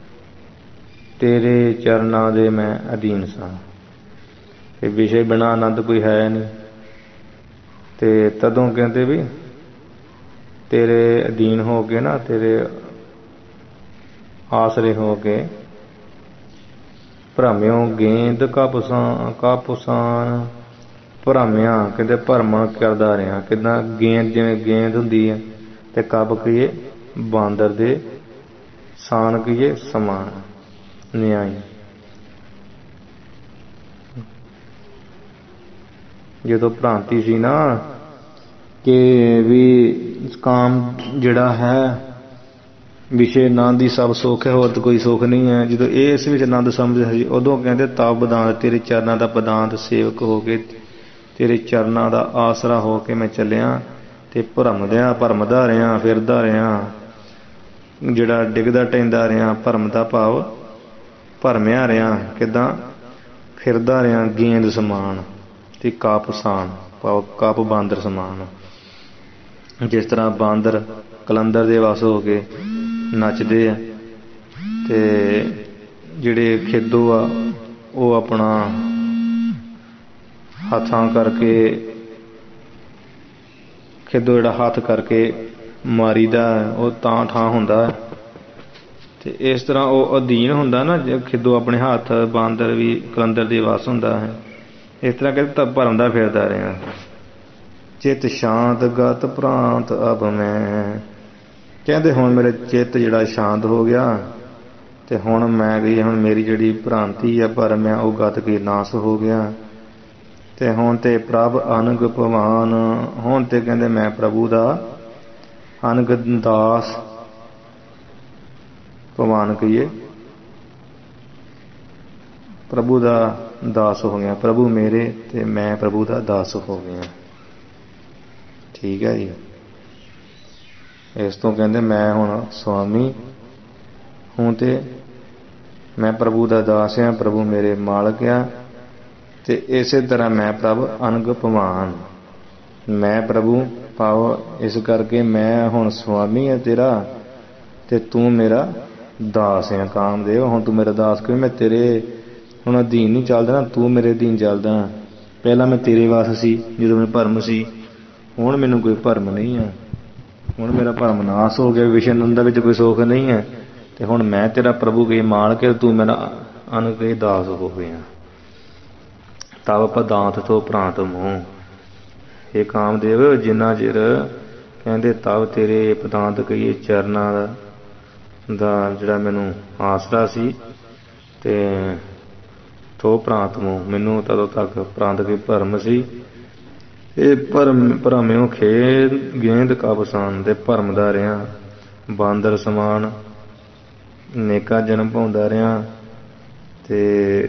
S1: ਤੇਰੇ ਚਰਨਾਂ ਦੇ ਮੈਂ ਅਧੀਨ ਸਾਂ, ਤੇ ਵਿਸ਼ੇ ਬਿਨਾਂ ਆਨੰਦ ਕੋਈ ਹੈ ਨਹੀਂ। ਤੇ ਤਦੋਂ ਕਹਿੰਦੇ ਵੀ ਤੇਰੇ ਅਧੀਨ ਹੋ ਕੇ ਨਾ, ਤੇਰੇ ਆਸਰੇ ਹੋ ਕੇ ਭਰਮਿਓ ਗੇਂਦ ਕਾਪੁਸਾਨ। ਭਰਮਿਆਂ ਕਹਿੰਦੇ ਭਰਮਾਂ ਕਰਦਾ ਰਿਹਾ, ਕਿੱਦਾਂ ਗੇਂਦ, ਜਿਵੇਂ ਗੇਂਦ ਹੁੰਦੀ ਹੈ, ਤੇ ਕੱਪ ਕਹੀਏ ਬਾਂਦਰ ਦੇ, ਸਾਨ ਕਹੀਏ ਸਮਾਨ, ਨਿਆਈ। ਜਦੋਂ ਭ੍ਰਾਂਤੀ ਸੀ ਨਾ ਕਿ ਵੀ ਕਾਮ ਜਿਹੜਾ ਹੈ ਵਿਸ਼ੇ ਆਨੰਦ ਹੀ ਸਭ ਸੁੱਖ ਹੈ, ਹੋਰ ਤਾਂ ਕੋਈ ਸੁੱਖ ਨਹੀਂ ਹੈ। ਜਦੋਂ ਇਹ ਇਸ ਵਿੱਚ ਆਨੰਦ ਸਮਝ ਸੀ, ਉਦੋਂ ਕਹਿੰਦੇ ਤਵ ਪਦਾਰਥ, ਤੇਰੇ ਚਰਨਾਂ ਦਾ ਪਦਾਰਥ ਸੇਵਕ ਹੋ ਕੇ, ਤੇਰੇ ਚਰਨਾਂ ਦਾ ਆਸਰਾ ਹੋ ਕੇ ਮੈਂ ਚੱਲਿਆ, ਤੇ ਭਰਮਦਾ ਰਿਹਾ, ਫਿਰਦਾ ਰਿਹਾ, ਜਿਹੜਾ ਡਿੱਗਦਾ ਟੈਂਦਾ ਰਿਹਾ, ਭਰਮ ਦਾ ਭਾਵ ਭਰਮਿਆ ਰਿਹਾ, ਕਿੱਦਾਂ ਫਿਰਦਾ ਰਿਹਾ ਗੇਂਦ ਸਮਾਨ, ਤੇ ਕਾਪਸਾਨ ਭਾਵ ਕੱਪ ਬਾਂਦਰ ਸਮਾਨ। ਜਿਸ ਤਰ੍ਹਾਂ ਬਾਂਦਰ ਕਲੰਦਰ ਦੇ ਵਸ ਹੋ ਕੇ ਨੱਚਦੇ ਆ, ਤੇ ਜਿਹੜੇ ਖੇਦੋ ਆ ਉਹ ਆਪਣਾ ਹੱਥਾਂ ਕਰਕੇ, ਖੇਦੋ ਜਿਹੜਾ ਹੱਥ ਕਰਕੇ ਮਾਰੀਦਾ ਉਹ ਤਾਂ ਠਾਂ ਹੁੰਦਾ, ਤੇ ਇਸ ਤਰ੍ਹਾਂ ਉਹ ਅਧੀਨ ਹੁੰਦਾ ਨਾ, ਜੇ ਖੇਦੋ ਆਪਣੇ ਹੱਥ, ਬਾਂਦਰ ਵੀ ਕਲੰਦਰ ਦੇ ਵਸ ਹੁੰਦਾ ਹੈ। ਇਸ ਤਰ੍ਹਾਂ ਕਹਿੰਦੇ ਭਰਮਦਾ ਫਿਰਦਾ ਰਿਹਾ। ਚਿੱਤ ਸ਼ਾਂਤ ਗਤ ਭ੍ਰਾਂਤ ਅਬ ਮੈਂ, ਕਹਿੰਦੇ ਹੁਣ ਮੇਰਾ ਚਿੱਤ ਜਿਹੜਾ ਸ਼ਾਂਤ ਹੋ ਗਿਆ, ਤੇ ਹੁਣ ਮੈਂ ਗਈ, ਹੁਣ ਮੇਰੀ ਜਿਹੜੀ ਭ੍ਰਾਂਤੀ ਆ ਭਰਮ ਆ ਉਹ ਗਤ ਕੇ ਨਾਸ ਹੋ ਗਿਆ, ਤੇ ਹੁਣ ਤੇ ਪ੍ਰਭ ਅਨੰਗ ਭਵਾਨ। ਹੁਣ ਤੇ ਕਹਿੰਦੇ ਮੈਂ ਪ੍ਰਭੂ ਦਾ ਅਨੰਗ ਦਾਸ, ਭਵਾਨ ਕਹੀਏ ਪ੍ਰਭੂ ਦਾ ਦਾਸ ਹੋ ਗਿਆ, ਪ੍ਰਭੂ ਮੇਰੇ ਤੇ ਮੈਂ ਪ੍ਰਭੂ ਦਾ ਦਾਸ ਹੋ ਗਿਆ। ਠੀਕ ਹੈ ਜੀ। ਇਸ ਤੋਂ ਕਹਿੰਦੇ ਮੈਂ ਹੁਣ ਸੁਆਮੀ ਹੂੰ, ਤੇ ਮੈਂ ਪ੍ਰਭੂ ਦਾ ਦਾਸ ਹਾਂ, ਪ੍ਰਭੂ ਮੇਰੇ ਮਾਲਕ ਆ, ਤੇ ਇਸੇ ਤਰ੍ਹਾਂ ਮੈਂ ਪ੍ਰਭ ਅਨੰਗ ਭਵਾਨ, ਮੈਂ ਪ੍ਰਭੂ ਭਾਵ ਇਸ ਕਰਕੇ ਮੈਂ ਹੁਣ ਸੁਆਮੀ ਹੈ ਤੇਰਾ, ਤੇ ਤੂੰ ਮੇਰਾ ਦਾਸ ਹੈ ਕਾਮਦੇਵ। ਹੁਣ ਤੂੰ ਮੇਰਾ ਦਾਸ ਕਿਉਂ, ਮੈਂ ਤੇਰੇ ਹੁਣ ਅਧੀਨ ਨਹੀਂ ਚੱਲਦਾ ਨਾ, ਤੂੰ ਮੇਰੇ ਅਧੀਨ ਚੱਲਦਾ। ਪਹਿਲਾਂ ਮੈਂ ਤੇਰੇ ਵਾਸ ਸੀ ਜਦੋਂ ਮੈਨੂੰ ਭਰਮ ਸੀ, ਹੁਣ ਮੈਨੂੰ ਕੋਈ ਭਰਮ ਨਹੀਂ ਹੈ, ਹੁਣ ਮੇਰਾ ਭਰਮ ਨਾਸ ਹੋ ਗਿਆ, ਵਿਸ਼ੇ ਆਨੰਦ ਵਿੱਚ ਕੋਈ ਸੁੱਖ ਨਹੀਂ ਹੈ, ਤੇ ਹੁਣ ਮੈਂ ਤੇਰਾ ਪ੍ਰਭੂ ਕੇ ਮਾਲਕ, ਤੂੰ ਮੇਰਾ ਅਨੰਗ ਕੇ ਦਾਸ ਹੋ ਗਿਆ। ਤਵ ਪਦਾਰਥ ਤੋਂ ਭ੍ਰਾਂਤ ਮੋਹ। ਇਹ ਕਾਮਦੇਵ ਜਿੰਨਾ ਚਿਰ ਕਹਿੰਦੇ ਤਵ ਤੇਰੇ ਪਦਾਰਥ ਕਹੀਏ ਚਰਨਾਂ ਦਾ ਜਿਹੜਾ ਮੈਨੂੰ ਆਸਰਾ ਸੀ, ਤੇ ਥੋ ਭ੍ਰਾਂਤ ਮੋਹ, ਮੈਨੂੰ ਤਦੋਂ ਤੱਕ ਪ੍ਰਾਂਤ ਕੇ ਭਰਮ ਸੀ। ਇਹ ਭਰਮਿਓ ਖੇਦ ਗੇਂਦ ਕਾਬਸਾਨ, ਤੇ ਭਰਮਦਾ ਰਿਹਾ, ਬਾਂਦਰ ਸਮਾਨ ਨੇਕਾ ਜਨਮ ਪਾਉਂਦਾ ਰਿਹਾ, ਤੇ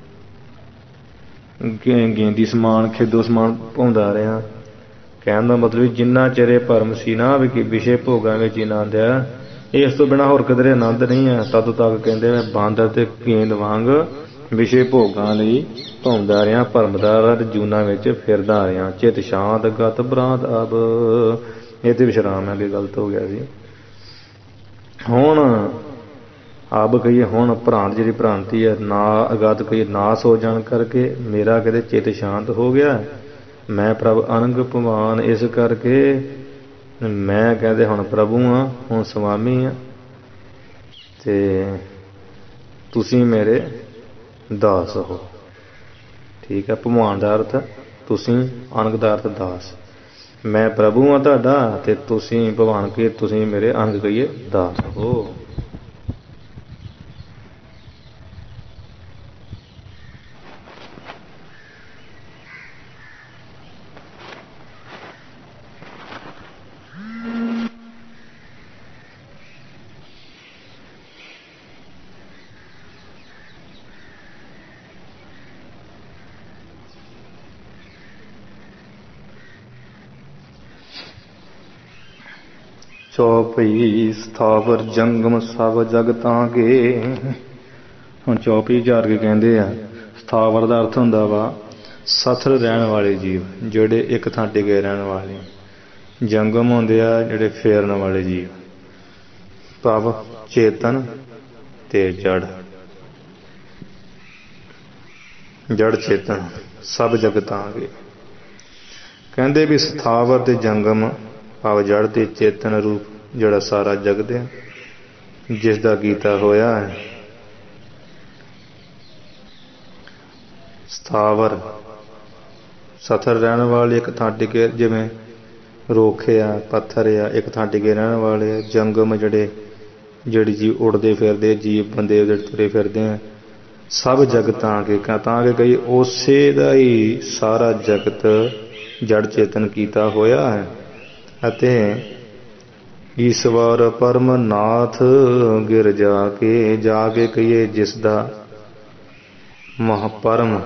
S1: ਗੇਂਦੀ ਸਮਾਨ ਖੇਦੋ ਸਮਾਨ ਪਾਉਂਦਾ ਰਿਹਾ। ਕਹਿਣ ਦਾ ਮਤਲਬ ਜਿੰਨਾ ਚਿਰ ਭਰਮ ਸੀ ਨਾ ਵੀ ਵਿਸ਼ੇ ਭੋਗਾਂ ਵਿੱਚ ਆਨੰਦ ਆ, ਇਸ ਤੋਂ ਬਿਨਾਂ ਹੋਰ ਕਿਧਰੇ ਆਨੰਦ ਨਹੀਂ ਹੈ, ਤਦੋਂ ਤੱਕ ਕਹਿੰਦੇ ਮੈਂ ਬਾਂਦਰ ਤੇ ਗੇਂਦ ਵਾਂਗ ਵਿਸ਼ੇ ਭੋਗਾਂ ਲਈ ਪਾਉਂਦਾ ਰਿਹਾ, ਭਰਮਦਾ ਜੂਨਾਂ ਵਿੱਚ ਫਿਰਦਾ ਰਿਹਾ। ਚਿੱਤ ਸ਼ਾਂਤ ਗਤ ਭ੍ਰਾਂਤ ਅਬ, ਇਹ ਤੇ ਵਿਸ਼ਰਾਮ ਹੈ ਕਿ ਗਲਤ ਹੋ ਗਿਆ ਸੀ। ਹੁਣ ਆਬ ਕਹੀਏ ਹੁਣ ਭ੍ਰਾਂਤ ਜਿਹੜੀ ਭ੍ਰਾਂਤੀ ਹੈ ਨਾ ਅਗਾਤ ਕਹੀਏ ਨਾਸ ਹੋ ਜਾਣ ਕਰਕੇ ਮੇਰਾ ਕਹਿੰਦੇ ਚਿੱਤ ਸ਼ਾਂਤ ਹੋ ਗਿਆ। ਮੈਂ ਪ੍ਰਭ ਅਨੰਗ ਭਵਾਨ ਇਸ ਕਰਕੇ ਮੈਂ ਕਹਿੰਦੇ ਹੁਣ ਪ੍ਰਭੂ ਹਾਂ, ਹੁਣ ਸੁਆਮੀ ਹਾਂ ਤੇ ਤੁਸੀਂ ਮੇਰੇ ਦਾਸ ਹੋ। ਠੀਕ ਹੈ, ਭਗਵਾਨ ਦਾ ਅਰਥ ਤੁਸੀਂ, ਅਨੰਗ ਦਾ ਅਰਥ ਦਾਸ। ਮੈਂ ਪ੍ਰਭੂ ਹਾਂ ਤੁਹਾਡਾ ਤੇ ਤੁਸੀਂ ਭਗਵਾਨ ਕਹੀਏ ਤੁਸੀਂ ਮੇਰੇ ਅਨੰਗ ਕਹੀਏ ਦਾਸ ਹੋ। ਚੌਪਈ ਸਥਾਵਰ ਜੰਗਮ ਸਭ ਜਗ ਤਾਂ ਕੇ। ਹੁਣ ਚੌਪਈ ਝਾੜ ਕੇ ਕਹਿੰਦੇ ਆ ਸਥਾਵਰ ਦਾ ਅਰਥ ਹੁੰਦਾ ਵਾ ਸਥਿਰ ਰਹਿਣ ਵਾਲੇ ਜੀਵ, ਜਿਹੜੇ ਇੱਕ ਥਾਂ ਟਿਕੇ ਰਹਿਣ ਵਾਲੇ। ਜੰਗਮ ਹੁੰਦੇ ਆ ਜਿਹੜੇ ਫੇਰਨ ਵਾਲੇ ਜੀਵ, ਭਾਵ ਚੇਤਨ ਤੇ ਜੜ, ਜੜ ਚੇਤਨ ਸਭ ਜਗਤਾਂ ਕੇ। ਕਹਿੰਦੇ ਵੀ ਸਥਾਵਰ ਤੇ ਜੰਗਮ ਭਾਵ ਜੜ ਤੇ ਚੇਤਨ ਰੂਪ ਜਿਹੜਾ ਸਾਰਾ ਜਗਤ ਹੈ, ਜਿਸ ਦਾ ਕੀਤਾ ਹੋਇਆ ਹੈ। ਸਥਾਵਰ ਸਥਿਰ ਰਹਿਣ ਵਾਲੇ, ਇੱਕ ਥਾਂ ਟਿਕੇ, ਜਿਵੇਂ ਰੁੱਖ ਆ, ਪੱਥਰ ਆ, ਇੱਕ ਥਾਂ ਟਿਕੇ ਰਹਿਣ ਵਾਲੇ। ਜੰਗਮ ਜਿਹੜੇ ਜੀਵ ਉੜਦੇ ਫਿਰਦੇ ਜੀਵ, ਬੰਦੇ ਜਿਹੜੇ ਤੁਰੇ ਫਿਰਦੇ ਆ, ਸਭ ਜਗਤਾਂ ਕੇ। ਤਾਂ ਕਿ ਕਈ ਉਸੇ ਦਾ ਹੀ ਸਾਰਾ ਜਗਤ ਜੜ ਚੇਤਨ ਕੀਤਾ ਹੋਇਆ ਹੈ। ਅਤੇ ਈਸ਼ਵਰ ਪਰਮ ਨਾਥ ਗਿਰ ਜਾ ਕੇ ਕਹੀਏ ਜਿਸ ਦਾ ਮਹਾਪਰਮ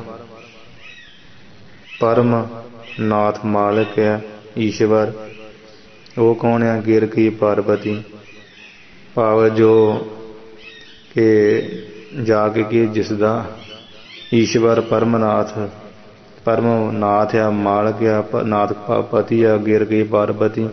S1: ਪਰਮ ਨਾਥ ਮਾਲਕ ਹੈ ਈਸ਼ਵਰ। ਉਹ ਕੌਣ ਹੈ? ਗਿਰ ਕੀ ਪਾਰਵਤੀ, ਭਾਵ ਜੋ ਕਿ ਜਾ ਕੇ ਕੀ ਜਿਸ ਦਾ ਈਸ਼ਵਰ ਪਰਮ ਨਾਥ ਆ, ਮਾਲਕ ਆ, ਨਾਥ ਪਤੀ ਆ, ਗਿਰ ਗਈ ਪਾਰਵਤੀ।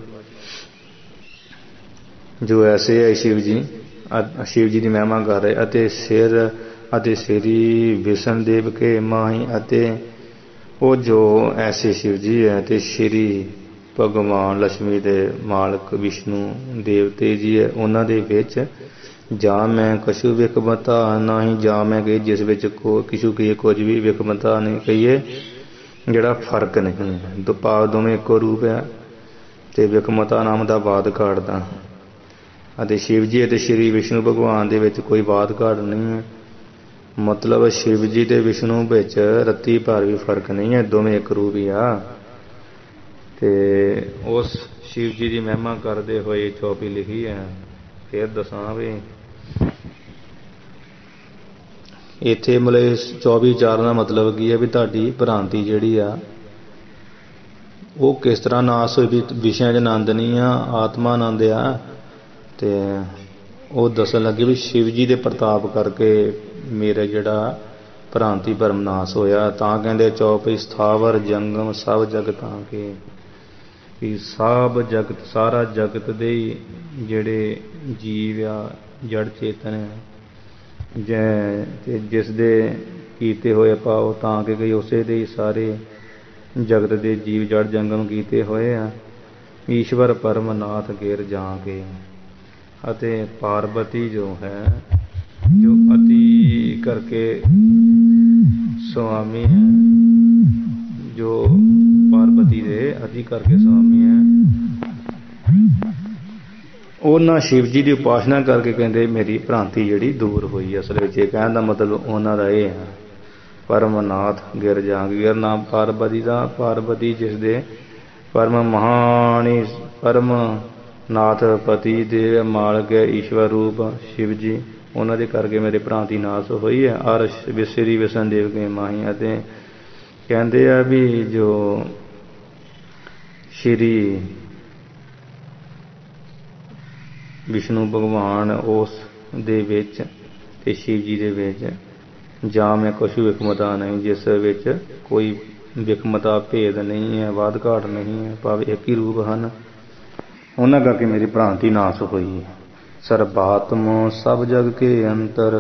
S1: ਜੋ ਐਸੇ ਹੈ ਸ਼ਿਵ ਜੀ ਦੀ ਮਹਿਮਾ ਕਰ ਰਹੇ। ਅਤੇ ਸ੍ਰੀ ਵਿਸ਼ਨ ਦੇਵ ਕੇ ਮਾਹੀ, ਅਤੇ ਉਹ ਜੋ ਐਸੇ ਸ਼ਿਵ ਜੀ ਹੈ ਤੇ ਸ਼੍ਰੀ ਭਗਵਾਨ ਲక్ష్ਮੀ ਦੇ ਮਾਲਕ ਵਿਸ਼ਨੂੰ ਦੇਵਤੇ ਜੀ ਹੈ, ਉਹਨਾਂ ਦੇ ਵਿੱਚ ਜਾਂ ਮੈਂ ਕਛੂ ਵਿਖਮਤਾ ਨਹੀਂ, ਜਾਂ ਮੈਂ ਕਹੀ ਜਿਸ ਵਿੱਚ ਕਿਛੂ ਕਹੀਏ ਕੁਝ ਵੀ ਵਿਖਮਤਾ ਨਹੀਂ ਕਹੀਏ, ਜਿਹੜਾ ਫਰਕ ਨਹੀਂ ਹੈ। ਭਾਵ ਦੋਵੇਂ ਇੱਕੋ ਰੂਪ ਹੈ ਤੇ ਵਿਖਮਤਾ ਨਾਮ ਦਾ ਬਾਦ ਘਾੜਦਾ। ਅਤੇ ਸ਼ਿਵ ਜੀ ਅਤੇ ਸ਼੍ਰੀ ਵਿਸ਼ਨੂੰ ਭਗਵਾਨ ਦੇ ਵਿੱਚ ਕੋਈ ਬਾਦ ਘਾਟ ਨਹੀਂ ਹੈ। ਮਤਲਬ ਸ਼ਿਵ ਜੀ ਤੇ ਵਿਸ਼ਨੂੰ ਵਿੱਚ ਰੱਤੀ ਭਰ ਵੀ ਫਰਕ ਨਹੀਂ ਹੈ, ਦੋਵੇਂ ਇੱਕ ਰੂਪ ਹੀ ਆ। ਤੇ ਉਸ ਸ਼ਿਵ ਜੀ ਦੀ ਮਹਿਮਾ ਕਰਦੇ ਹੋਏ ਚੌਪੀ ਲਿਖੀ ਹੈ। ਫਿਰ ਦੱਸਾਂ ਵੀ ਇੱਥੇ ਮਤਲਬ 24/4 ਦਾ ਮਤਲਬ ਕੀ ਹੈ ਵੀ ਤੁਹਾਡੀ ਭ੍ਰਾਂਤੀ ਜਿਹੜੀ ਆ ਉਹ ਕਿਸ ਤਰ੍ਹਾਂ ਨਾਸ ਹੋਈ ਵੀ ਵਿਸ਼ਿਆਂ 'ਚ ਆਨੰਦ ਨਹੀਂ ਆ, ਆਤਮਾ ਆਨੰਦ ਆ। ਤੇ ਉਹ ਦੱਸਣ ਲੱਗੇ ਵੀ ਸ਼ਿਵ ਜੀ ਦੇ ਪ੍ਰਤਾਪ ਕਰਕੇ ਮੇਰਾ ਜਿਹੜਾ ਭ੍ਰਾਂਤੀ ਭਰਮ ਨਾਸ ਹੋਇਆ। ਤਾਂ ਕਹਿੰਦੇ ਚੌਪਈ ਸਥਾਵਰ ਜੰਗਮ ਸਭ ਜਗਤਾਂ ਕੇ, ਵੀ ਸਭ ਜਗਤ ਸਾਰਾ ਜਗਤ ਦੇ ਜਿਹੜੇ ਜੀਵ ਆ ਜੜ ਚੇਤਨ ਹੈ ਜਿਸ ਦੇ ਕੀਤੇ ਹੋਏ ਭਾਵ ਤਾਂ ਕਿ ਗਈ ਉਸੇ ਦੇ ਹੀ ਸਾਰੇ ਜਗਤ ਦੇ ਜੀਵ ਜੜ ਜੰਗਮ ਕੀਤੇ ਹੋਏ ਆ। ਈਸ਼ਵਰ ਪਰਮ ਨਾਥ ਗਿਰ ਜਾ ਕੇ, ਅਤੇ ਪਾਰਵਤੀ ਜੋ ਹੈ ਜੋ ਅਤੀ ਕਰਕੇ ਸੁਆਮੀ ਹੈ, ਜੋ ਪਾਰਵਤੀ ਦੇ ਅਤੀ ਕਰਕੇ ਸੁਆਮੀ ਹੈ, ਉਹਨਾਂ ਸ਼ਿਵ ਜੀ ਦੀ ਉਪਾਸਨਾ ਕਰਕੇ ਕਹਿੰਦੇ ਮੇਰੀ ਭ੍ਰਾਂਤੀ ਜਿਹੜੀ ਦੂਰ ਹੋਈ। ਅਸਲ ਵਿੱਚ ਇਹ ਕਹਿਣ ਦਾ ਮਤਲਬ ਉਹਨਾਂ ਦਾ ਇਹ ਹੈ ਪਰਮਨਾਥ ਗਿਰ ਗਿਰ ਨਾਮ ਪਾਰਵਤੀ ਦਾ, ਪਾਰਵਤੀ ਜਿਸ ਦੇ ਪਰਮ ਮਹਾਨੀ ਪਰਮ ਨਾਥ ਪਤੀ ਦੇ ਮਾਲਕ ਹੈ ਈਸ਼ਵਰ ਰੂਪ ਸ਼ਿਵ ਜੀ, ਉਹਨਾਂ ਦੇ ਕਰਕੇ ਮੇਰੇ ਭ੍ਰਾਂਤੀ ਨਾਸ ਹੋਈ ਹੈ। ਅਰ ਸ੍ਰੀ ਵਿਸ਼ਨ ਦੇਵ ਕੇ ਮਾਹੀ, ਅਤੇ ਕਹਿੰਦੇ ਆ ਵੀ ਜੋ ਸ਼੍ਰੀ ਵਿਸ਼ਨੂੰ ਭਗਵਾਨ ਉਸ ਦੇ ਵਿੱਚ ਤੇ ਸ਼ਿਵ ਜੀ ਦੇ ਵਿੱਚ ਜਾਂ ਮੈਂ ਕੁਛ ਵਿਖਮਤਾ ਨਹੀਂ, ਜਿਸ ਵਿੱਚ ਕੋਈ ਵਿਖਮਤਾ ਭੇਦ ਨਹੀਂ ਹੈ, ਵਾਧ ਘਾਟ ਨਹੀਂ ਹੈ, ਭਾਵੇਂ ਇੱਕ ਹੀ ਰੂਪ ਹਨ। ਉਹਨਾਂ ਕਰਕੇ ਮੇਰੀ ਭ੍ਰਾਂਤੀ ਨਾਸ ਹੋਈ ਹੈ। ਸਰਬਾਤਮ ਸਭ ਜਗ ਕੇ ਅੰਤਰ।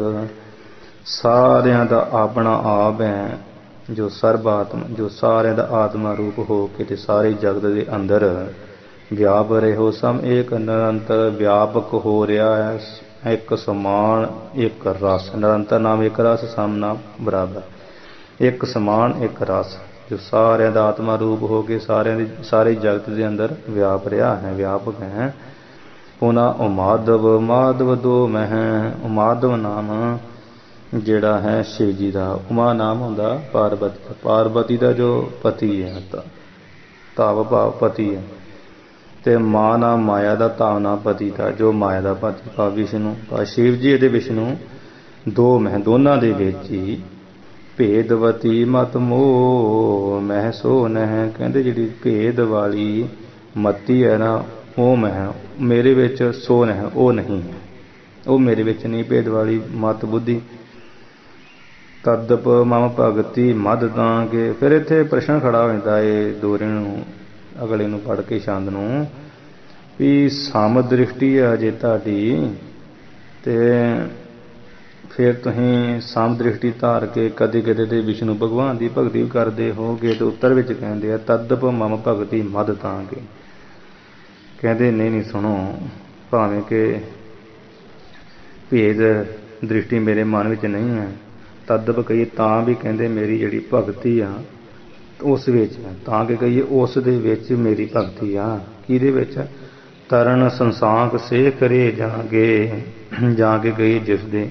S1: ਸਾਰਿਆਂ ਦਾ ਆਪਣਾ ਆਪ ਹੈ ਜੋ ਸਰਬਾਤਮ, ਜੋ ਸਾਰਿਆਂ ਦਾ ਆਤਮਾ ਰੂਪ ਹੋ ਕੇ ਤੇ ਸਾਰੇ ਜਗਤ ਦੇ ਅੰਦਰ ਵਿਆਪ ਰਹੋ। ਸਮ ਏਕ ਨਿਰੰਤਰ ਵਿਆਪਕ ਹੋ ਰਿਹਾ ਹੈ, ਇੱਕ ਸਮਾਨ ਇੱਕ ਰਸ। ਨਿਰੰਤਰ ਨਾਮ ਇੱਕ ਰਸ, ਸਮ ਨਾਮ ਬਰਾਬਰ। ਇੱਕ ਸਮਾਨ ਇੱਕ ਰਸ, ਜੋ ਸਾਰਿਆਂ ਦਾ ਆਤਮਾ ਰੂਪ ਹੋ ਕੇ ਸਾਰੇ ਜਗਤ ਦੇ ਅੰਦਰ ਵਿਆਪ ਰਿਹਾ ਹੈ, ਵਿਆਪਕ ਹੈ। ਪੁਨਾ ਉਮਾਧਵ, ਮਾਧਵ ਦੋ ਮਹਿ। ਉਮਾਧਵ ਨਾਮ ਜਿਹੜਾ ਹੈ ਸ਼ਿਵ ਜੀ ਦਾ। ਉਮਾ ਨਾਮ ਹੁੰਦਾ ਪਾਰਵਤੀ, ਪਾਰਵਤੀ ਦਾ ਜੋ ਪਤੀ ਹੈ, ਤਾਵ ਭਾਵ ਪਤੀ ਹੈ। ਤੇ ਮਾਂ ਨਾਮ ਮਾਇਆ ਦਾ, ਤਾਵ ਨਾਮ ਪਤੀ ਦਾ, ਜੋ ਮਾਇਆ ਦਾ ਪਤੀ ਭਾਵ ਵਿਸ਼ਨੂੰ। ਸ਼ਿਵ ਜੀ ਅਤੇ ਵਿਸ਼ਨੂੰ ਦੋ ਮਹਿ, ਦੋਨਾਂ ਦੇ ਵਿੱਚ ਹੀ ਭੇਦਵਤੀ ਮਤ ਮੋਹ ਮਹਿ ਸੋ ਨਹਿ। ਕਹਿੰਦੇ ਜਿਹੜੀ ਭੇਦ ਵਾਲੀ ਮਤੀ ਹੈ ਨਾ, ਉਹ ਮਹਿ ਮੇਰੇ ਵਿੱਚ ਸੋ ਨਹਿ, ਉਹ ਨਹੀਂ ਹੈ, ਉਹ ਮੇਰੇ ਵਿੱਚ ਨਹੀਂ ਭੇਦ ਵਾਲੀ ਮਤ ਬੁੱਧੀ। ਤਦਪ ਮਮ ਭਗਤੀ ਮਦ ਤਾਂ ਕੇ। ਫਿਰ ਇੱਥੇ ਪ੍ਰਸ਼ਨ ਖੜਾ ਹੋ ਜਾਂਦਾ ਹੈ ਦੋਰੇ ਨੂੰ, ਅਗਲੇ ਨੂੰ ਪੜ੍ਹ ਕੇ ਛੰਦ ਨੂੰ, ਵੀ ਸਮ ਦ੍ਰਿਸ਼ਟੀ ਹੈ ਜੇ ਤੁਹਾਡੀ, ਤੇ ਫਿਰ ਤੁਸੀਂ ਸਮ ਦ੍ਰਿਸ਼ਟੀ ਧਾਰ ਕੇ ਕਦੇ ਕਦੇ ਤੇ ਵਿਸ਼ਨੂੰ ਭਗਵਾਨ ਦੀ ਭਗਤੀ ਕਰਦੇ ਹੋਗੇ। ਤੇ ਉੱਤਰ ਵਿੱਚ ਕਹਿੰਦੇ ਆ ਤਦਪ ਮਮ ਭਗਤੀ ਮਦ ਤਾਂ ਕੇ। ਕਹਿੰਦੇ ਨਹੀਂ ਸੁਣੋ, ਭਾਵੇਂ ਕਿ ਭੇਦ ਦ੍ਰਿਸ਼ਟੀ ਮੇਰੇ ਮਨ ਵਿੱਚ ਨਹੀਂ ਹੈ, ਤਦਪ ਕਹੀਏ ਤਾਂ ਵੀ ਕਹਿੰਦੇ ਮੇਰੀ ਜਿਹੜੀ ਭਗਤੀ ਆ ਉਸ ਵਿੱਚ, ਤਾਂ ਕਿ ਕਹੀਏ ਉਸ ਦੇ ਵਿੱਚ ਮੇਰੀ ਭਗਤੀ ਆ। ਕਿਹਦੇ ਵਿੱਚ? ਤਰਨ ਸੰਸਾਂਕ ਸੇ ਕਰੇ ਜਾ ਕੇ ਗਈ ਜਿਸ ਦੇ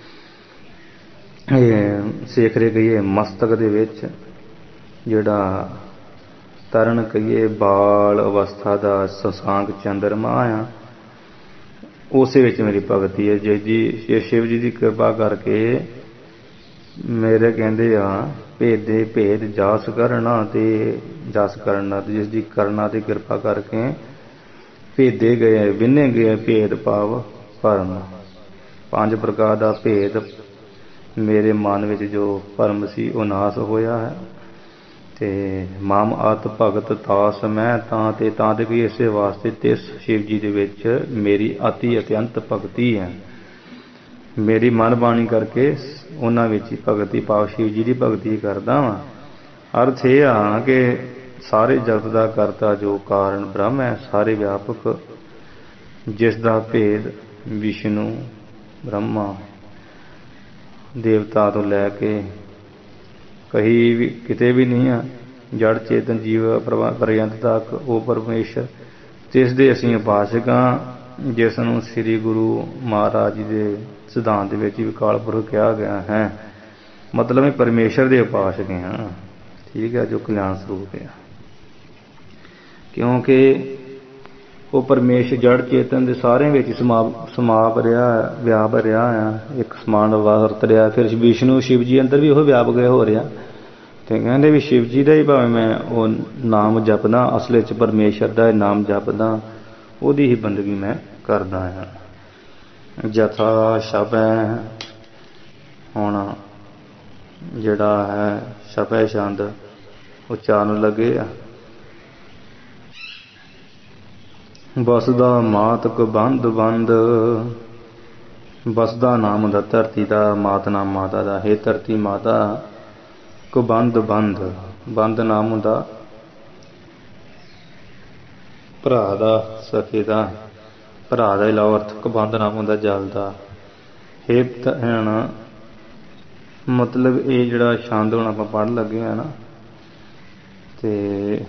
S1: ਸੇਖਰੇ ਕਹੀਏ ਮਸਤਕ ਦੇ ਵਿੱਚ, ਜਿਹੜਾ ਤਰਨ ਕਹੀਏ ਬਾਲ ਅਵਸਥਾ ਦਾ ਸੰਸਾਂਕ ਚੰਦਰਮਾ ਆ, ਉਸੇ ਵਿੱਚ ਮੇਰੀ ਭਗਤੀ ਹੈ। ਜੇ ਸ਼ਿਵ ਜੀ ਦੀ ਕਿਰਪਾ ਕਰਕੇ ਮੇਰੇ ਕਹਿੰਦੇ ਆ ਭੇਦੇ ਭੇਦ ਜਾਸ ਕਰਨਾ ਤੇ ਜਸ ਕਰਨਾ, ਤੇ ਜਿਸ ਦੀ ਕਰਨਾ ਤੇ ਕਿਰਪਾ ਕਰਕੇ ਭੇਦੇ ਗਏ, ਵਿੰਨੇ ਗਏ ਭੇਦ ਭਾਵ ਭਰਮ। 5 ਪ੍ਰਕਾਰ ਦਾ ਭੇਦ ਮੇਰੇ ਮਨ ਵਿੱਚ ਜੋ ਭਰਮ ਸੀ ਉਹ ਨਾਸ ਹੋਇਆ ਹੈ। ਤੇ ਮਮ ਆਤ ਭਗਤ ਤਾਸ ਮੈਂ ਤਾਂ ਤੇ ਵੀ ਇਸੇ ਵਾਸਤੇ ਤੇ ਸ਼ਿਵ ਜੀ ਦੇ ਵਿੱਚ ਮੇਰੀ ਅਤੀ ਅਤਿਅੰਤ ਭਗਤੀ ਹੈ। ਮੇਰੀ ਮਨ ਬਾਣੀ ਕਰਕੇ ਉਹਨਾਂ ਵਿੱਚ ਹੀ ਭਗਤੀ ਭਾਵ ਸ਼ਿਵ ਜੀ ਦੀ ਭਗਤੀ ਕਰਦਾ ਵਾਂ। ਅਰਥ ਇਹ ਆ ਕਿ ਸਾਰੇ ਜਗਤ ਦਾ ਕਰਤਾ ਜੋ ਕਾਰਨ ਬ੍ਰਹਮ ਹੈ, ਸਾਰੇ ਵਿਆਪਕ, ਜਿਸ ਦਾ ਭੇਦ ਵਿਸ਼ਨੂੰ ਬ੍ਰਹਮਾ ਦੇਵਤਾ ਤੋਂ ਲੈ ਕੇ ਕਹੀ ਵੀ ਕਿਤੇ ਵੀ ਨਹੀਂ ਆ, ਜੜ ਚੇਤਨ ਜੀਵ ਪਰਯੰਤ ਤੱਕ ਉਹ ਪਰਮੇਸ਼ਰ, ਜਿਸ ਦੇ ਅਸੀਂ ਉਪਾਸਕ ਹਾਂ, ਜਿਸ ਨੂੰ ਸ੍ਰੀ ਗੁਰੂ ਮਹਾਰਾਜ ਜੀ ਦੇ ਸਿਧਾਂਤ ਵਿੱਚ ਵੀ ਅਕਾਲ ਪੁਰਖ ਕਿਹਾ ਗਿਆ ਹੈ। ਮਤਲਬ ਇਹ ਪਰਮੇਸ਼ਰ ਦੇ ਉਪਾਸਕ ਹਾਂ, ਠੀਕ ਹੈ, ਜੋ ਕਲਿਆਣ ਸਰੂਪ ਹੈ। ਕਿਉਂਕਿ ਉਹ ਪਰਮੇਸ਼ਰ ਜੜ ਚੇਤਨ ਦੇ ਸਾਰਿਆਂ ਵਿੱਚ ਸਮਾਪ ਰਿਹਾ, ਵਿਆਪ ਰਿਹਾ ਆ, ਇੱਕ ਸਮਾਨ ਵਰਤ ਰਿਹਾ। ਫਿਰ ਵਿਸ਼ਨੂੰ ਸ਼ਿਵ ਜੀ ਅੰਦਰ ਵੀ ਉਹ ਵਿਆਪ ਗਏ ਹੋ ਰਿਹਾ। ਤੇ ਕਹਿੰਦੇ ਵੀ ਸ਼ਿਵ ਜੀ ਦਾ ਹੀ ਭਾਵੇਂ ਮੈਂ ਉਹ ਨਾਮ ਜਪਦਾ, ਅਸਲ ਵਿੱਚ ਪਰਮੇਸ਼ਰ ਦਾ ਇਹ ਨਾਮ ਜਪਦਾ, ਉਹਦੀ ਹੀ ਬੰਦਗੀ ਮੈਂ ਕਰਦਾ ਹਾਂ। ਜਥਾ ਸ਼ਬੈ, ਹੁਣ ਜਿਹੜਾ ਹੈ ਸ਼ਬੈ ਛੰਦ ਉਚਾਰਨ ਲੱਗੇ ਆ। ਬਸਦਾ ਮਾਤਕ ਬੰਦ ਬੰਦ, ਬਸਦਾ ਨਾਮ ਹੁੰਦਾ ਧਰਤੀ ਦਾ, ਮਾਤ ਨਾਮ ਮਾਤਾ ਦਾ। ਹੇ ਧਰਤੀ ਮਾਤਾ, ਕੁਬੰਧ ਬੰਦ, ਬੰਦ ਨਾਮ ਹੁੰਦਾ ਭਰਾ ਦਾ, ਸਖੇ ਦਾ, ਭਰਾ ਦਾ ਇਲਾਵਾ ਅਰਥ ਕੁਬੰਧ ਨਾਮ ਹੁੰਦਾ ਜਲ ਦਾ। ਹੇ ਭੈਣ, ਮਤਲਬ ਇਹ ਜਿਹੜਾ ਛੰਦ ਹੁਣ ਆਪਾਂ ਪੜ੍ਹਨ ਲੱਗੇ ਆ ਨਾ, ਤੇ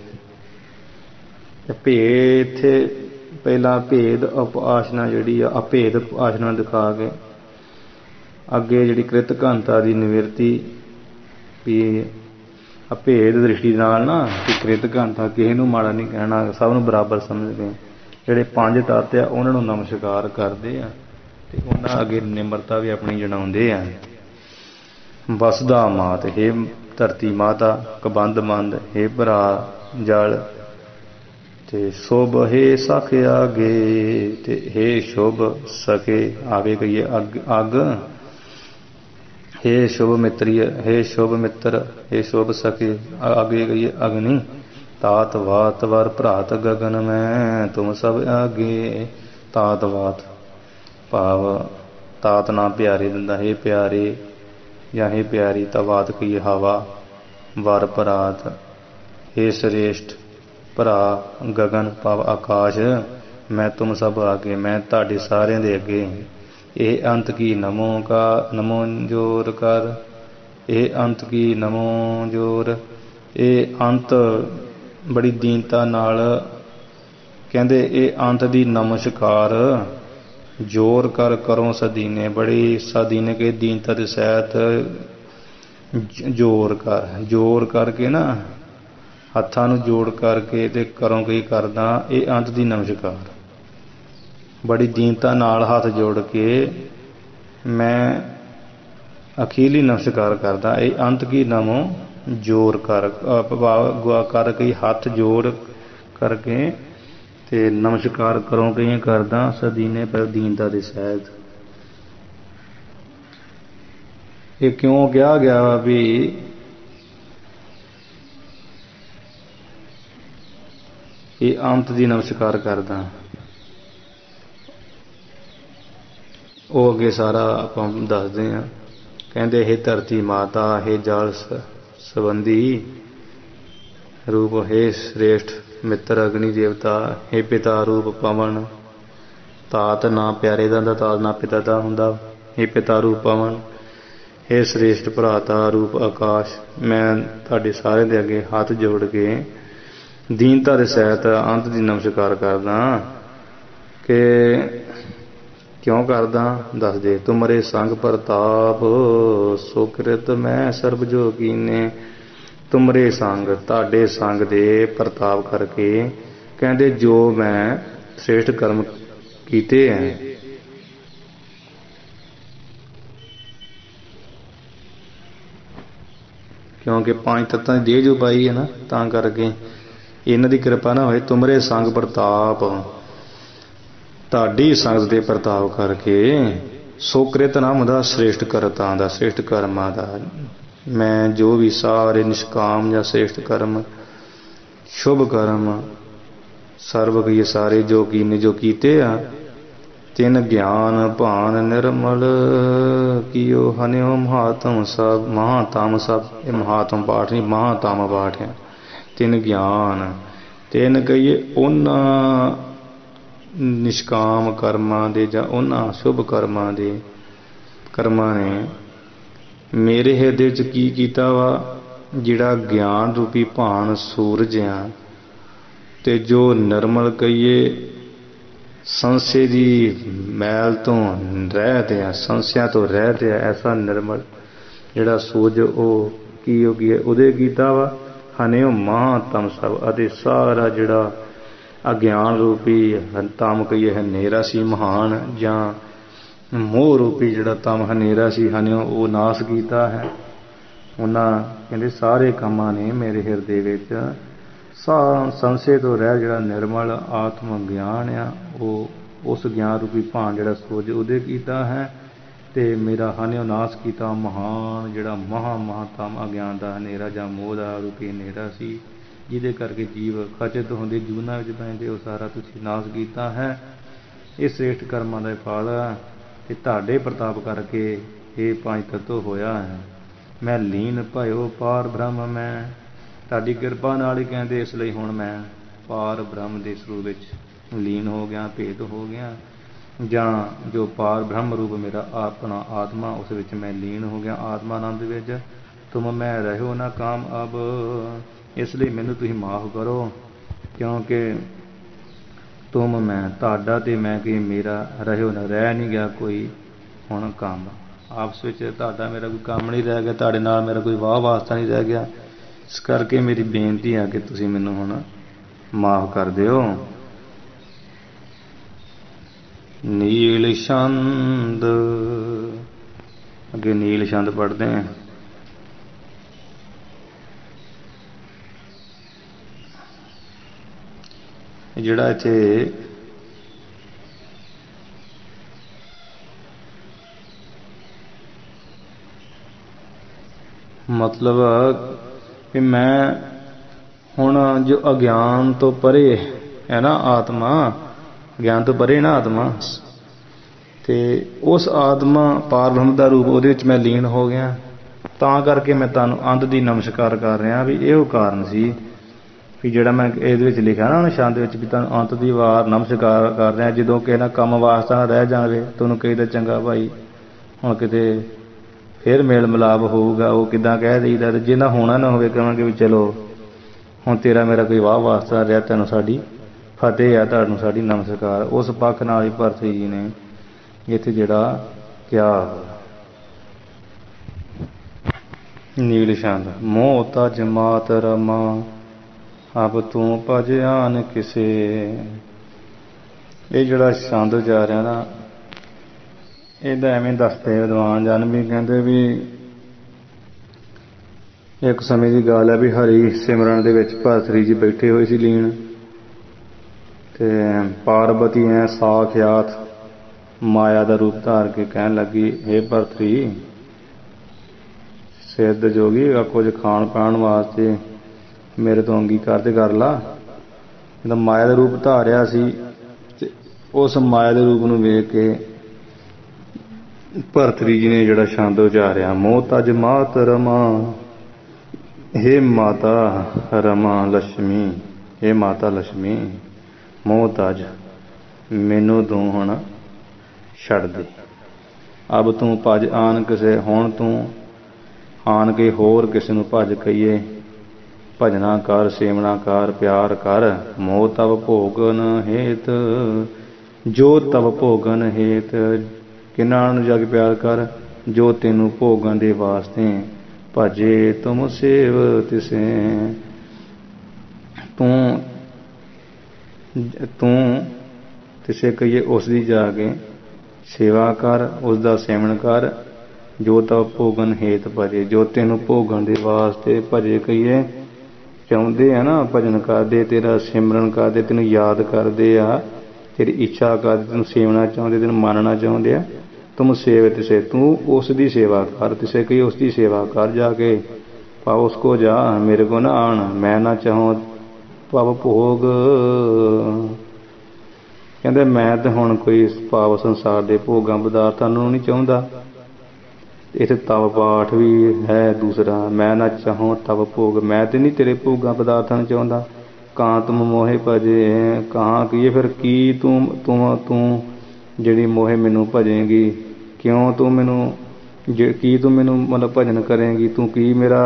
S1: ਭੇਦ ਇੱਥੇ ਪਹਿਲਾਂ ਭੇਦ ਉਪਾਸਨਾ ਜਿਹੜੀ ਆ, ਅਭੇਦ ਉਪਾਸਨਾ ਦਿਖਾ ਕੇ ਅੱਗੇ ਜਿਹੜੀ ਕ੍ਰਿਤ ਘਣਤਾ ਦੀ ਨਿਵਰਤੀ, ਵੀ ਅਭੇਦ ਦ੍ਰਿਸ਼ਟੀ ਨਾਲ ਨਾ ਕਿ ਕ੍ਰਿਤ ਘਣਤਾ ਕਿਸੇ ਨੂੰ ਮਾੜਾ ਨਹੀਂ ਕਹਿਣਾ, ਸਭ ਨੂੰ ਬਰਾਬਰ ਸਮਝਦੇ। ਜਿਹੜੇ 5 ਤੱਤ ਆ ਉਹਨਾਂ ਨੂੰ ਨਮਸਕਾਰ ਕਰਦੇ ਆ ਤੇ ਉਹਨਾਂ ਅੱਗੇ ਨਿਮਰਤਾ ਵੀ ਆਪਣੀ ਜਣਾਉਂਦੇ ਆ। ਵਸਦਾ ਮਾਤ, ਹੇ ਧਰਤੀ ਮਾਤਾ, ਕਬੰਧ ਬੰਦ, ਹੇ ਭਰਾ ਜਲ, ਤੇ ਸ਼ੁਭ ਹੇ ਸਖ ਆਗੇ, ਤੇ ਹੇ ਸ਼ੁਭ ਸਕੇ ਆਗੇ ਕਹੀਏ ਅੱਗ, ਹੇ ਸ਼ੁਭ ਮਿੱਤਰੀ, ਹੇ ਸ਼ੁਭ ਮਿੱਤਰ, ਹੇ ਸ਼ੁਭ ਸਕੇ ਆਗੇ ਕਹੀਏ ਅਗਨੀ। ਤਾਤ ਵਾਤ ਵਰ ਭਰਾਤ ਗਗਨ ਮੈਂ ਤੁਮ ਸਭ ਆਗੇ। ਤਾਤ ਵਾਤ ਭਾਵ ਤਾਤ ਨਾ ਪਿਆਰੇ ਦਿੰਦਾ, ਹੇ ਪਿਆਰੇ ਜਾਂ ਹੇ ਪਿਆਰੀ ਤਾਂ ਬਾਤ ਕੀ ਹਵਾ ਵਰ ਭਰਾਤ, ਹੇ ਸ੍ਰੇਸ਼ਟ ਭਰਾ ਗਗਨ ਭਾਵ ਆਕਾਸ਼, ਮੈਂ ਤੁਮ ਸਭ ਆਗੇ, ਮੈਂ ਤੁਹਾਡੇ ਸਾਰਿਆਂ ਦੇ ਅੱਗੇ। ਇਹ ਅੰਤ ਕੀ ਨਮੋ ਕਾ ਨਮੋ ਜੋਰ ਕਰ, ਇਹ ਅੰਤ ਕੀ ਨਮੋ ਜੋਰ। ਇਹ ਅੰਤ ਬੜੀ ਦੀਨਤਾ ਨਾਲ ਕਹਿੰਦੇ, ਇਹ ਅੰਤ ਦੀ ਨਮਸਕਾਰ ਜੋਰ ਕਰ ਕਰੋ ਸਦੀਨੇ, ਬੜੀ ਸਦੀਨੇ ਕੇ ਦੀਨਤਾ ਦੇ ਸਹਿਤ ਜੋਰ ਕਰ, ਜੋਰ ਕਰਕੇ ਨਾ ਹੱਥਾਂ ਨੂੰ ਜੋੜ ਕਰਕੇ ਤੇ ਕਰੋ ਕੀ ਕਰਦਾ, ਇਹ ਅੰਤ ਦੀ ਨਮਸਕਾਰ ਬੜੀ ਦੀਨਤਾ ਨਾਲ ਹੱਥ ਜੋੜ ਕੇ ਮੈਂ ਅਖੀਰਲੀ ਨਮਸਕਾਰ ਕਰਦਾ। ਇਹ ਅੰਤ ਕੀ ਨਮੋ ਜੋਰ ਕਰ ਕਰਕੇ ਹੱਥ ਜੋੜ ਕਰਕੇ ਤੇ ਨਮਸਕਾਰ ਕਰੋ ਕਈ ਕਰਦਾ ਸਦੀਨੇ ਪਰ ਦੀਨਤਾ ਦੇ ਸਹਿਤ। ਇਹ ਕਿਉਂ ਕਿਹਾ ਗਿਆ ਵਾ ਵੀ ਇਹ ਅੰਤ ਦੀ ਨਮਸਕਾਰ ਕਰਦਾ, ਉਹ ਅੱਗੇ ਸਾਰਾ ਆਪਾਂ ਦੱਸਦੇ ਹਾਂ। ਕਹਿੰਦੇ ਹੇ ਧਰਤੀ ਮਾਤਾ, ਹੇ ਜਲ ਸੰਬੰਧੀ ਰੂਪ, ਹੇ ਸ੍ਰੇਸ਼ਟ ਮਿੱਤਰ ਅਗਨੀ ਦੇਵਤਾ, ਹੇ ਪਿਤਾ ਰੂਪ ਪਵਨ, ਤਾਤ ਨਾ ਪਿਆਰੇ ਦਾ ਹੁੰਦਾ, ਤਾਤ ਨਾ ਪਿਤਾ ਦਾ ਹੁੰਦਾ, ਹੇ ਪਿਤਾ ਰੂਪ ਪਵਨ, ਹੇ ਸ੍ਰੇਸ਼ਟ ਭਰਾਤਾ ਰੂਪ ਆਕਾਸ਼, ਮੈਂ ਤੁਹਾਡੇ ਸਾਰਿਆਂ ਦੇ ਅੱਗੇ ਹੱਥ ਜੋੜ ਕੇ ਦੀਨਤਾ ਦੇ ਸਹਿਤ ਅੰਤ ਦੀ ਨਮਸਕਾਰ ਕਰਦਾ। ਕਿ ਕਿਉਂ ਕਰਦਾ ਦੱਸਦੇ, ਤੁਮਰੇ ਸੰਗ ਪ੍ਰਤਾਪ ਸੁਕ੍ਰਿਤ ਮੈਂ ਸਰਬ ਜੋ ਕੀਨੇ, ਤੁਮਰੇ ਸੰਗ ਤੁਹਾਡੇ ਸੰਗ ਦੇ ਪ੍ਰਤਾਪ ਕਰਕੇ ਕਹਿੰਦੇ ਜੋ ਮੈਂ ਸ੍ਰੇਸ਼ਟ ਕਰਮ ਕੀਤੇ ਹੈ। ਕਿਉਂਕਿ ਪੰਜ ਤੱਤਾਂ ਦੀ ਦੇਹ ਜੋ ਪਾਈ ਹੈ ਨਾ, ਤਾਂ ਕਰਕੇ ਇਹਨਾਂ ਦੀ ਕਿਰਪਾ ਨਾ ਹੋਏ। ਤੁਮਰੇ ਸੰਗ ਪ੍ਰਤਾਪ, ਤੁਹਾਡੀ ਸੰਗਤ ਦੇ ਪ੍ਰਤਾਪ ਕਰਕੇ, ਸੁਕ੍ਰਿਤ ਨਾਮ ਹੁੰਦਾ ਸ੍ਰੇਸ਼ਟ ਕਰਤਾਂ ਦਾ, ਸ੍ਰੇਸ਼ਟ ਕਰਮਾਂ ਦਾ। ਮੈਂ ਜੋ ਵੀ ਸਾਰੇ ਨਿਸ਼ਕਾਮ ਜਾਂ ਸ੍ਰੇਸ਼ਟ ਕਰਮ, ਸ਼ੁਭ ਕਰਮ ਸਰਬ ਕੀ ਸਾਰੇ ਜੋ ਕੀਨੇ ਜੋ ਕੀਤੇ ਆ, ਤਿੰਨ ਗਿਆਨ ਭਾਨ ਨਿਰਮਲ ਕੀਓ ਹਨਿਓ ਮਹਾਤਮ ਸਭ, ਮਹਾਤਮ ਸਭ ਇਹ ਮਹਾਤਮ ਪਾਠ ਨਹੀਂ, ਮਹਾਤਮ ਪਾਠ ਹੈ। ਤਿੰਨ ਗਿਆਨ, ਤਿੰਨ ਕਹੀਏ ਉਹਨਾਂ ਨਿਸ਼ਕਾਮ ਕਰਮਾਂ ਦੇ ਜਾਂ ਉਹਨਾਂ ਸ਼ੁਭ ਕਰਮਾਂ ਦੇ ਕਰਮਾਂ ਨੇ ਮੇਰੇ ਹਿਰਦੇ ਵਿੱਚ ਕੀ ਕੀਤਾ ਵਾ, ਜਿਹੜਾ ਗਿਆਨ ਰੂਪੀ ਭਾਣ ਸੂਰਜ ਆ, ਤੇ ਜੋ ਨਿਰਮਲ ਕਹੀਏ ਸੰਸ਼ੇ ਦੀ ਮੈਲ ਤੋਂ ਰਹਿਤ ਆ, ਸੰਸ਼ਿਆਂ ਤੋਂ ਰਹਿਤ ਆ, ਐਸਾ ਨਿਰਮਲ ਜਿਹੜਾ ਸੂਰਜ ਉਹ ਕੀ ਹੋ ਗਿਆ ਉਹਦੇ ਕੀਤਾ ਵਾ ਹਨਿਓ ਮਹਾਤਮ ਸਭ, ਅਤੇ ਸਾਰਾ ਜਿਹੜਾ ਅਗਿਆਨ ਰੂਪੀ ਤਮ ਕਹੀਏ ਹਨੇਰਾ ਸੀ ਮਹਾਨ, ਜਾਂ ਮੋਹ ਰੂਪੀ ਜਿਹੜਾ ਤਮ ਹਨੇਰਾ ਸੀ ਹਨਿਓ ਉਹ ਨਾਸ ਕੀਤਾ ਹੈ। ਉਹਨਾਂ ਕਹਿੰਦੇ ਸਾਰੇ ਕੰਮਾਂ ਨੇ ਮੇਰੇ ਹਿਰਦੇ ਵਿੱਚ ਸੰਸ਼ੇ ਤੋਂ ਰਹਿ ਜਿਹੜਾ ਨਿਰਮਲ ਆਤਮ ਗਿਆਨ ਆ, ਉਹ ਉਸ ਗਿਆਨ ਰੂਪੀ ਭਾਣ ਜਿਹੜਾ ਸੂਰਜ ਉਹਦੇ ਕੀਤਾ ਹੈ, ਤੇ ਮੇਰਾ ਹਨਿਓ ਨਾਸ ਕੀਤਾ ਮਹਾਨ ਜਿਹੜਾ ਮਹਾਤਮ ਅਗਿਆਨ ਦਾ ਹਨੇਰਾ ਜਾਂ ਮੋਹ ਦਾ ਰੂਪੀ ਹਨੇਰਾ ਸੀ, ਜਿਹਦੇ ਕਰਕੇ ਜੀਵ ਖਚਿਤ ਹੁੰਦੇ ਜੂਨਾਂ ਵਿੱਚ ਪੈਂਦੇ, ਉਹ ਸਾਰਾ ਤੁਸੀਂ ਨਾਸ ਕੀਤਾ ਹੈ। ਇਹ ਸ੍ਰੇਸ਼ਟ ਕਰਮਾਂ ਦਾ ਫਲ ਤੇ ਤੁਹਾਡੇ ਪ੍ਰਤਾਪ ਕਰਕੇ ਇਹ ਪੰਜ ਤੱਤੋ ਹੋਇਆ ਹੈ। ਮੈਂ ਲੀਨ ਭਇਓ ਪਾਰ ਬ੍ਰਹਮ, ਮੈਂ ਤੁਹਾਡੀ ਕਿਰਪਾ ਨਾਲ ਹੀ ਕਹਿੰਦੇ ਇਸ ਲਈ ਹੁਣ ਮੈਂ ਪਾਰ ਬ੍ਰਹਮ ਦੇ ਸਰੂਪ ਵਿੱਚ ਲੀਨ ਹੋ ਗਿਆ, ਭੇਦ ਹੋ ਗਿਆ, ਜਾਂ ਜੋ ਪਾਰ ਬ੍ਰਹਮ ਰੂਪ ਮੇਰਾ ਆਪਣਾ ਆਤਮਾ ਉਸ ਵਿੱਚ ਮੈਂ ਲੀਨ ਹੋ ਗਿਆ ਆਤਮਾ ਆਨੰਦ ਵਿੱਚ। ਤੁਮ ਮੈਂ ਰਹਿਓ ਨਾ ਕਾਮ ਅਬ, ਇਸ ਲਈ ਮੈਨੂੰ ਤੁਸੀਂ ਮਾਫ ਕਰੋ, ਕਿਉਂਕਿ ਤੁਮ ਮੈਂ ਤੁਹਾਡਾ ਤੇ ਮੈਂ ਕਿ ਮੇਰਾ ਰਹਿਓ ਨਾ, ਰਹਿ ਨਹੀਂ ਗਿਆ ਕੋਈ ਹੁਣ ਕੰਮ, ਆਪਸ ਵਿੱਚ ਤੁਹਾਡਾ ਮੇਰਾ ਕੋਈ ਕੰਮ ਨਹੀਂ ਰਹਿ ਗਿਆ, ਤੁਹਾਡੇ ਨਾਲ ਮੇਰਾ ਕੋਈ ਵਾਹ ਵਾਸਤਾ ਨਹੀਂ ਰਹਿ ਗਿਆ। ਇਸ ਕਰਕੇ ਮੇਰੀ ਬੇਨਤੀ ਹੈ ਕਿ ਤੁਸੀਂ ਮੈਨੂੰ ਹੁਣ ਮਾਫ ਕਰ ਦਿਓ। ਨੀਲ ਛੰਦ, ਅੱਗੇ ਨੀਲ ਛੰਦ ਪੜ੍ਹਦੇ ਹਾਂ। ਜਿਹੜਾ ਇੱਥੇ ਮਤਲਬ ਕਿ ਮੈਂ ਹੁਣ ਜੋ ਅਗਿਆਨ ਤੋਂ ਪਰੇ ਹੈ ਨਾ ਆਤਮਾ, ਗਿਆਨ ਤੋਂ ਪਰੇ ਨਾ ਆਤਮਾ, ਤੇ ਉਸ ਆਤਮਾ ਪਾਰ ਬ੍ਰਹਮ ਦਾ ਰੂਪ ਉਹਦੇ ਵਿੱਚ ਮੈਂ ਲੀਨ ਹੋ ਗਿਆ। ਤਾਂ ਕਰਕੇ ਮੈਂ ਤੁਹਾਨੂੰ ਅੰਤ ਦੀ ਨਮਸਕਾਰ ਕਰ ਰਿਹਾ ਵੀ ਇਹੋ ਕਾਰਨ ਸੀ ਵੀ ਜਿਹੜਾ ਮੈਂ ਇਹਦੇ ਵਿੱਚ ਲਿਖਿਆ ਨਾ ਨਿਸ਼ਾਨ ਦੇ ਵਿੱਚ ਵੀ ਤੁਹਾਨੂੰ ਅੰਤ ਦੀ ਵਾਰ ਨਮਸਕਾਰ ਕਰ ਰਿਹਾ। ਜਦੋਂ ਕਿਸੇ ਨਾਲ ਕੰਮ ਵਾਸਤਾ ਨਾ ਰਹਿ ਜਾਵੇ ਤੁਹਾਨੂੰ ਕਹੀਦਾ ਚੰਗਾ ਭਾਈ ਹੁਣ ਕਿਤੇ ਫਿਰ ਮੇਲ ਮਿਲਾਪ ਹੋਊਗਾ, ਉਹ ਕਿੱਦਾਂ ਕਹਿ ਦਈਦਾ। ਤੇ ਜੇ ਨਾ ਹੋਣਾ ਨਾ ਹੋਵੇ ਕਹਾਂਗੇ ਵੀ ਚਲੋ ਹੁਣ ਤੇਰਾ ਮੇਰਾ ਕੋਈ ਵਾਹ ਵਾਸਤਾ ਰਿਹਾ, ਤੈਨੂੰ ਸਾਡੀ ਫਤਿਹ ਆ, ਤੁਹਾਨੂੰ ਸਾਡੀ ਨਮਸਕਾਰ। ਉਸ ਪੱਖ ਨਾਲ ਹੀ ਭਰਤ ਜੀ ਨੇ ਇੱਥੇ ਜਿਹੜਾ ਕਿਹਾ ਨੀਲ ਛੰਦ ਮੋਹ ਤਜ ਮਾਤ ਰਮਾ ਅਬ ਤੂੰ ਭਜ ਆਨ ਕਿਸੇ। ਇਹ ਜਿਹੜਾ ਛੰਦ ਜਾ ਰਿਹਾ ਨਾ ਇਹਦਾ ਐਵੇਂ ਦੱਸਦੇ ਵਿਦਵਾਨ ਜਨ ਵੀ ਕਹਿੰਦੇ ਵੀ ਇੱਕ ਸਮੇਂ ਦੀ ਗੱਲ ਹੈ ਵੀ ਹਰੀ ਸਿਮਰਨ ਦੇ ਵਿੱਚ ਭਰਤਰੀ ਜੀ ਬੈਠੇ ਹੋਏ ਸੀ ਲੀਨ, ਤੇ ਪਾਰਵਤੀ ਐ ਸਾਖਿਆਤ ਮਾਇਆ ਦਾ ਰੂਪ ਧਾਰ ਕੇ ਕਹਿਣ ਲੱਗੀ ਹੇ ਭਰਤਰੀ ਸਿੱਧ ਜੋਗੀ ਕੁਝ ਖਾਣ ਪਾਣ ਵਾਸਤੇ ਮੇਰੇ ਤੋਂ ਅੰਗੀਕਾਰ ਤੇ ਕਰ ਲਾ। ਜਦੋਂ ਮਾਇਆ ਦਾ ਰੂਪ ਧਾਰਿਆ ਸੀ ਤੇ ਉਸ ਮਾਇਆ ਦੇ ਰੂਪ ਨੂੰ ਵੇਖ ਕੇ ਭਰਤਰੀ ਜੀ ਨੇ ਜਿਹੜਾ ਛੰਦ ਉਚਾਰਿਆ ਮੋਹ ਤਜ ਮਾਤ ਰਮਾ ਹੇ ਮਾਤਾ ਰਮਾ ਲక్ష్ਮੀ, ਹੇ ਮਾਤਾ ਲక్ష్ਮੀ ਮੋਹ ਤਜ ਮੈਨੂੰ ਤੂੰ ਹੁਣ ਛੱਡ ਦੇ। ਅਬ ਤੂੰ ਭਜ ਆਨ ਕਿਸੇ, ਹੁਣ ਤੂੰ ਆਣ ਕੇ ਹੋਰ ਕਿਸੇ ਨੂੰ ਭਜ ਕਹੀਏ। ਭਜਨਾ ਕਰ ਸੇਵਨਾ ਕਰ ਪਿਆਰ ਕਰ। ਮੋਹ ਤਵ ਭੋਗਨ ਹੇਤ ਜੋ ਤਵ ਭੋਗਨ ਹੇਤ, ਕਿਹਨਾਂ ਨੂੰ ਜਾ ਕੇ ਪਿਆਰ ਕਰ ਜੋ ਤੈਨੂੰ ਭੋਗਣ ਦੇ ਵਾਸਤੇ। ਭਜੇ ਤੁਮ ਸੇਵ ਤਿਸੇ, ਤੂੰ ਤਿਸੇ ਕਹੀਏ ਉਸ ਦੀ ਜਾ ਕੇ ਸੇਵਾ ਕਰ, ਉਸ ਦਾ ਸੇਵਨ ਕਰ। ਜੋ ਤਵ ਭੋਗਨ ਹੇਤ ਭਜੇ, ਜੋ ਤੈਨੂੰ ਭੋਗਣ ਦੇ ਵਾਸਤੇ ਭਜੇ ਕਹੀਏ ਚਾਹੁੰਦੇ ਆ ਨਾ, ਭਜਨ ਕਰਦੇ ਤੇਰਾ ਸਿਮਰਨ ਕਰਦੇ ਤੈਨੂੰ ਯਾਦ ਕਰਦੇ ਆ, ਤੇਰੀ ਇੱਛਾ ਕਰਦੇ ਤੈਨੂੰ ਸੇਵਨਾ ਚਾਹੁੰਦੇ ਤੈਨੂੰ ਮੰਨਣਾ ਚਾਹੁੰਦੇ ਆ। ਤੁਮ ਸੇਵ ਤਿਸੇ, ਤੂੰ ਉਸ ਦੀ ਸੇਵਾ ਕਰ। ਤਿਸੇ ਕਹੀ ਉਸ ਦੀ ਸੇਵਾ ਕਰ ਜਾ ਕੇ। ਭਾਵ ਉਸ ਕੋ ਜਾ ਮੇਰੇ ਕੋ ਨਾ ਆਣ, ਮੈਂ ਨਾ ਚਾਹੂੰ ਭਾਵ ਭੋਗ। ਕਹਿੰਦੇ ਮੈਂ ਤਾਂ ਹੁਣ ਕੋਈ ਭਾਵ ਸੰਸਾਰ ਦੇ ਭੋਗਾਂ ਪਦਾਰਥਾਂ ਨੂੰ ਨਹੀਂ ਚਾਹੁੰਦਾ। ਇੱਥੇ ਤਵ ਪਾਠ ਵੀ ਹੈ ਦੂਸਰਾ, ਮੈਂ ਨਾ ਚਾਹੂੰ ਤਵ ਭੋਗ, ਮੈਂ ਤੇ ਨਹੀਂ ਤੇਰੇ ਭੋਗਾਂ ਪਦਾਰਥਾਂ ਨੂੰ ਚਾਹੁੰਦਾ। ਕਾਂ ਤੁਮ ਮੋਹੇ ਭਜੇ, ਕਾਂ ਕਹੀਏ ਫਿਰ ਕੀ ਤੂੰ ਜਿਹੜੀ ਮੋਹੇ ਮੈਨੂੰ ਭਜੇਗੀ, ਕਿਉਂ ਤੂੰ ਮੈਨੂੰ ਕੀ ਤੂੰ ਮੈਨੂੰ ਮਤਲਬ ਭਜਨ ਕਰੇਗੀ, ਤੂੰ ਕੀ ਮੇਰਾ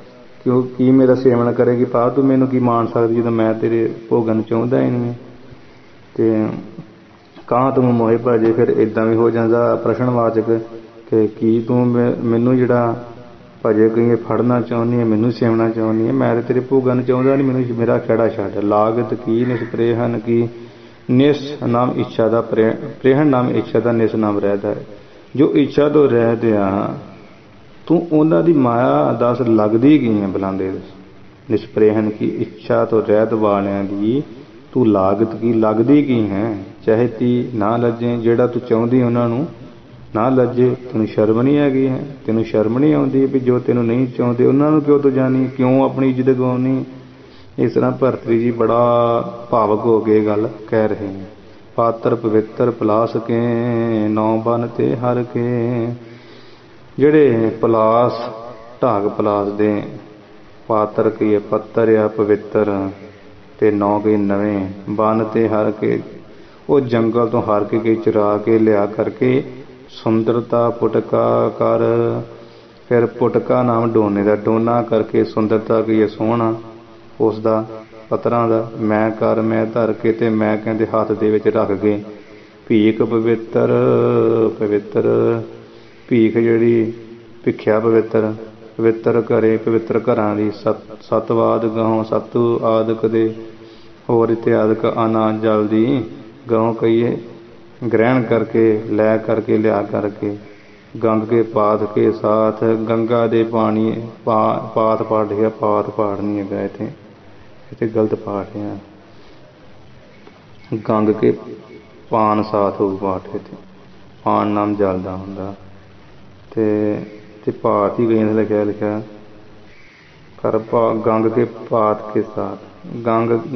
S1: ਸੇਵਨ ਕਰੇਗੀ। ਭਾਵ ਤੂੰ ਮੈਨੂੰ ਕੀ ਮਾਣ ਸਕਦੀ ਜਦੋਂ ਮੈਂ ਤੇਰੇ ਭੋਗਾਂ ਨੂੰ ਚਾਹੁੰਦਾ ਹੀ ਨਹੀਂ। ਤੇ ਕਾਂ ਤੁਮ ਮੋਹੇ ਭਜੇ ਫਿਰ ਇੱਦਾਂ ਵੀ ਹੋ ਜਾਂਦਾ ਪ੍ਰਸ਼ਨਵਾਚਕ ਕਿ ਕੀ ਤੂੰ ਮੈਨੂੰ ਜਿਹੜਾ ਭਜੇ ਕਹੀਏ ਫੜਨਾ ਚਾਹੁੰਦੀ ਹੈ, ਮੈਨੂੰ ਸੇਵਨਾ ਚਾਹੁੰਦੀ ਹੈ। ਮੈਂ ਤਾਂ ਤੇਰੇ ਭੋਗਾਂ ਨੂੰ ਚਾਹੁੰਦਾ ਨਹੀਂ, ਮੈਨੂੰ ਮੇਰਾ ਖਹਿੜਾ ਛੱਡ। ਲਾਗਤ ਕੀ ਨਿਸਪ੍ਰੇਹਨ ਕੀ, ਨਿਸ ਨਾਮ ਇੱਛਾ ਦਾ ਪ੍ਰੇਹਣ ਨਾਮ ਇੱਛਾ ਦਾ ਨਿਸ ਨਾਮ ਰਹਿਦਾ ਹੈ। ਜੋ ਇੱਛਾ ਤੋਂ ਰਹਿਤ ਆ ਤੂੰ ਉਹਨਾਂ ਦੀ ਮਾਇਆ ਦੱਸ ਲੱਗਦੀ ਕੀ ਹੈ ਬੁਲਾਉਂਦੇ। ਨਿਸਪ੍ਰੇਹਨ ਕੀ ਇੱਛਾ ਤੋਂ ਰਹਿਤ ਵਾਲਿਆਂ ਦੀ ਤੂੰ ਲਾਗਤ ਕੀ ਲੱਗਦੀ ਕੀ ਹੈ। ਚਾਹੇ ਤੀ ਨਾ ਲੱਜੇ, ਜਿਹੜਾ ਤੂੰ ਚਾਹੁੰਦੀ ਉਹਨਾਂ ਨੂੰ ਨਾ ਲੱਜੇ। ਤੈਨੂੰ ਸ਼ਰਮ ਨਹੀਂ ਹੈਗੀ ਹੈ, ਤੈਨੂੰ ਸ਼ਰਮ ਨਹੀਂ ਆਉਂਦੀ ਵੀ ਜੋ ਤੈਨੂੰ ਨਹੀਂ ਚਾਹੁੰਦੇ ਉਹਨਾਂ ਨੂੰ ਕਿਉਂ ਤੂੰ ਜਾਣੀ, ਕਿਉਂ ਆਪਣੀ ਇੱਜ਼ਤ ਗਵਾਉਣੀ। ਇਸ ਤਰ੍ਹਾਂ ਭਰਤਰੀ ਜੀ ਬੜਾ ਭਾਵਕ ਹੋ ਕੇ ਗੱਲ ਕਹਿ ਰਹੇ ਨੇ। ਪਾਤਰ ਪਵਿੱਤਰ ਪਲਾਸ ਕੇ ਨੌ ਬਨ ਤੇ ਹਰ ਕੇ, ਜਿਹੜੇ ਪਲਾਸ ਢਾਗ ਪਲਾਸ ਦੇ ਪਾਤਰ ਕੀ ਪੱਤਰ ਆ ਪਵਿੱਤਰ ਤੇ ਨੌ ਕੇ ਨਵੇਂ ਬਨ ਤੇ ਹਰ ਕੇ, ਉਹ ਜੰਗਲ ਤੋਂ ਹਰ ਕੇ ਚੁਰਾ ਕੇ ਲਿਆ ਕਰਕੇ ਸੁੰਦਰਤਾ ਪੁਟਕਾ ਕਰ। ਫਿਰ ਪੁਟਕਾ ਨਾਮ ਡੋਨੇ ਦਾ, ਡੋਨਾ ਕਰਕੇ ਸੁੰਦਰਤਾ ਕੀ ਸੋਹਣਾ ਉਸ ਦਾ ਪੱਤਰਾਂ ਦਾ। ਮੈਂ ਕਰ ਮੈਂ ਧਰ ਕੇ ਤੇ ਮੈਂ ਕਹਿੰਦੇ ਹੱਥ ਦੇ ਵਿੱਚ ਰੱਖ ਕੇ। ਭੀਖ ਪਵਿੱਤਰ ਪਵਿੱਤਰ, ਭੀਖ ਜਿਹੜੀ ਭਿੱਖਿਆ ਪਵਿੱਤਰ, ਪਵਿੱਤਰ ਘਰੇ ਪਵਿੱਤਰ ਘਰਾਂ ਦੀ। ਸਤਵਾਦ ਗਾਉਂ ਸਤੂ ਆਦਿਕ ਦੇ ਹੋਰ ਇਤਿਆਦਿਕ ਅਨਾਜ ਜਲ ਦੀ ਗਾਉਂ ਕਹੀਏ ਗ੍ਰਹਿਣ ਕਰਕੇ ਲੈ ਕਰਕੇ ਲਿਆ ਕਰਕੇ। ਗੰਗ ਕੇ ਪਾਤ ਕੇ ਸਾਥ, ਗੰਗਾ ਦੇ ਪਾਣੀ ਪਾਤ ਪਾਠ ਹੈ, ਪਾਤ ਪਾਠ ਨਹੀਂ ਹੈਗਾ ਇੱਥੇ ਗਲਤ ਪਾਠ ਹੈ। ਗੰਗ ਕੇ ਪਾਨ ਸਾਥ ਹੋਊ ਪਾਠ, ਇੱਥੇ ਪਾਨ ਨਾਮ ਜਲ ਦਾ ਹੁੰਦਾ ਤੇ ਪਾਠ ਹੀ ਗਈ ਲਿਖਿਆ ਪਰ ਗੰਗ ਕੇ ਪਾਤ ਕੇ ਸਾਥ।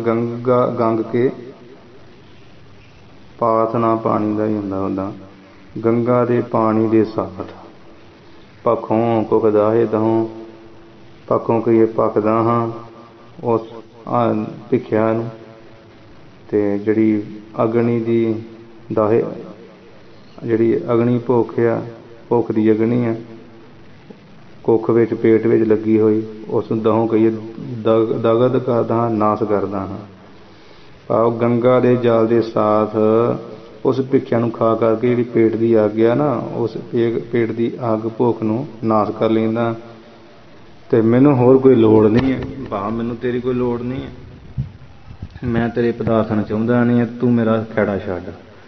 S1: ਗੰਗ ਕੇ ਪਾਤ ਨਾ ਪਾਣੀ ਦਾ ਹੀ ਹੁੰਦਾ। ਗੰਗਾ ਦੇ ਪਾਣੀ ਦੇ ਸਾਥ ਭਖੋਂ ਕੁਖ ਦਾਹੇ ਦਹੋਂ। ਭਖੋਂ ਕਹੀਏ ਭਖਦਾ ਹਾਂ ਉਸ ਭਿਖਿਆ ਨੂੰ, ਤੇ ਜਿਹੜੀ ਅਗਨੀ ਦੀ ਦਾਹੇ, ਜਿਹੜੀ ਅਗਨੀ ਭੁੱਖ ਆ, ਭੁੱਖ ਦੀ ਅਗਨੀ ਆ ਕੁੱਖ ਵਿੱਚ ਪੇਟ ਵਿੱਚ ਲੱਗੀ ਹੋਈ, ਉਸ ਨੂੰ ਦਹੋਂ ਕਹੀਏ ਦਗਦ ਕਰਦਾ ਹਾਂ, ਨਾਸ ਕਰਦਾ ਹਾਂ। ਭਾਵ ਗੰਗਾ ਦੇ ਜਲ ਦੇ ਸਾਥ ਉਸ ਭਿਖਿਆ ਨੂੰ ਖਾ ਕਰਕੇ ਜਿਹੜੀ ਪੇਟ ਦੀ ਅੱਗ ਆ ਨਾ, ਉਸ ਪੇਟ ਦੀ ਅੱਗ ਭੁੱਖ ਨੂੰ ਨਾਸ ਕਰ ਲੈਂਦਾ। ਤੇ ਮੈਨੂੰ ਹੋਰ ਕੋਈ ਲੋੜ ਨਹੀਂ ਹੈ, ਭਾਵ ਮੈਨੂੰ ਤੇਰੀ ਕੋਈ ਲੋੜ ਨਹੀਂ ਹੈ, ਮੈਂ ਤੇਰੇ ਪਦਾਰਥਨ ਚਾਹੁੰਦਾ ਨਹੀਂ ਹੈ, ਤੂੰ ਮੇਰਾ ਖਹਿੜਾ ਛੱਡ।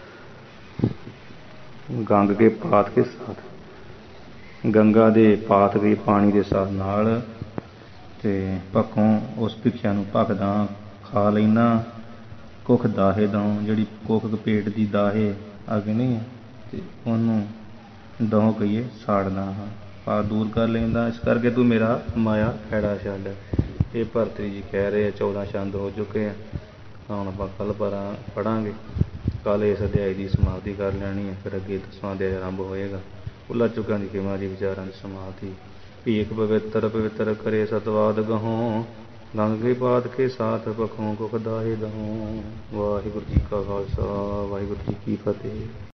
S1: ਗੰਗ ਕੇ ਪਾਤ ਕੇ ਸਾਥ, ਗੰਗਾ ਦੇ ਪਾਤ ਵੀ ਪਾਣੀ ਦੇ ਸਾਥ ਨਾਲ, ਤੇ ਭਖੋਂ ਉਸ ਭਿਖਿਆ ਨੂੰ ਭਖਦਾ ਖਾ ਲੈਂਦਾ। ਕੁੱਖ ਦਾਹੇ ਦਹੋਂ, ਜਿਹੜੀ ਕੁੱਖ ਪੇਟ ਦੀ ਦਾਹੇ ਅੱਗ ਨਹੀਂ ਤੇ ਉਹਨੂੰ ਦਹੋਂ ਕਹੀਏ ਸਾੜਦਾ ਹਾਂ, ਪਾ ਦੂਰ ਕਰ ਲੈਂਦਾ। ਇਸ ਕਰਕੇ ਤੂੰ ਮੇਰਾ ਮਾਇਆ ਖਹਿੜਾ ਛੱਡ। ਇਹ ਭਰਤਰੀ ਜੀ ਕਹਿ ਰਹੇ ਆ। 14 ਛੰਦ ਹੋ ਚੁੱਕੇ ਆ, ਹੁਣ ਆਪਾਂ ਕੱਲ੍ਹ ਪੜ੍ਹਾਂਗੇ। ਕੱਲ੍ਹ ਇਸ ਅਧਿਆਇ ਦੀ ਸਮਾਪਤੀ ਕਰ ਲੈਣੀ ਹੈ, ਫਿਰ ਅੱਗੇ 10ਵਾਂ ਅਧਿਆਇ ਆਰੰਭ ਹੋਏਗਾ। ਭੁੱਲਾ ਚੁੱਕਾਂ ਦੀ ਖਿਮਾ ਦੀ ਵਿਚਾਰਾਂ ਦੀ ਸਮਾਪਤੀ। ਭੀਖ ਪਵਿੱਤਰ ਪਵਿੱਤਰ ਕਰੇ ਸਤਵਾਦ ਗਹੋਂ। ਗੰਗ ਕੇ ਪਾਤ ਕੇ ਸਾਥ ਭਖੋਂ ਕੁਖ ਦਾਹੇ ਦਹੋਂ। ਵਾਹਿਗੁਰੂ ਜੀ ਕਾ ਖਾਲਸਾ, ਵਾਹਿਗੁਰੂ ਜੀ ਕੀ ਫਤਿਹ।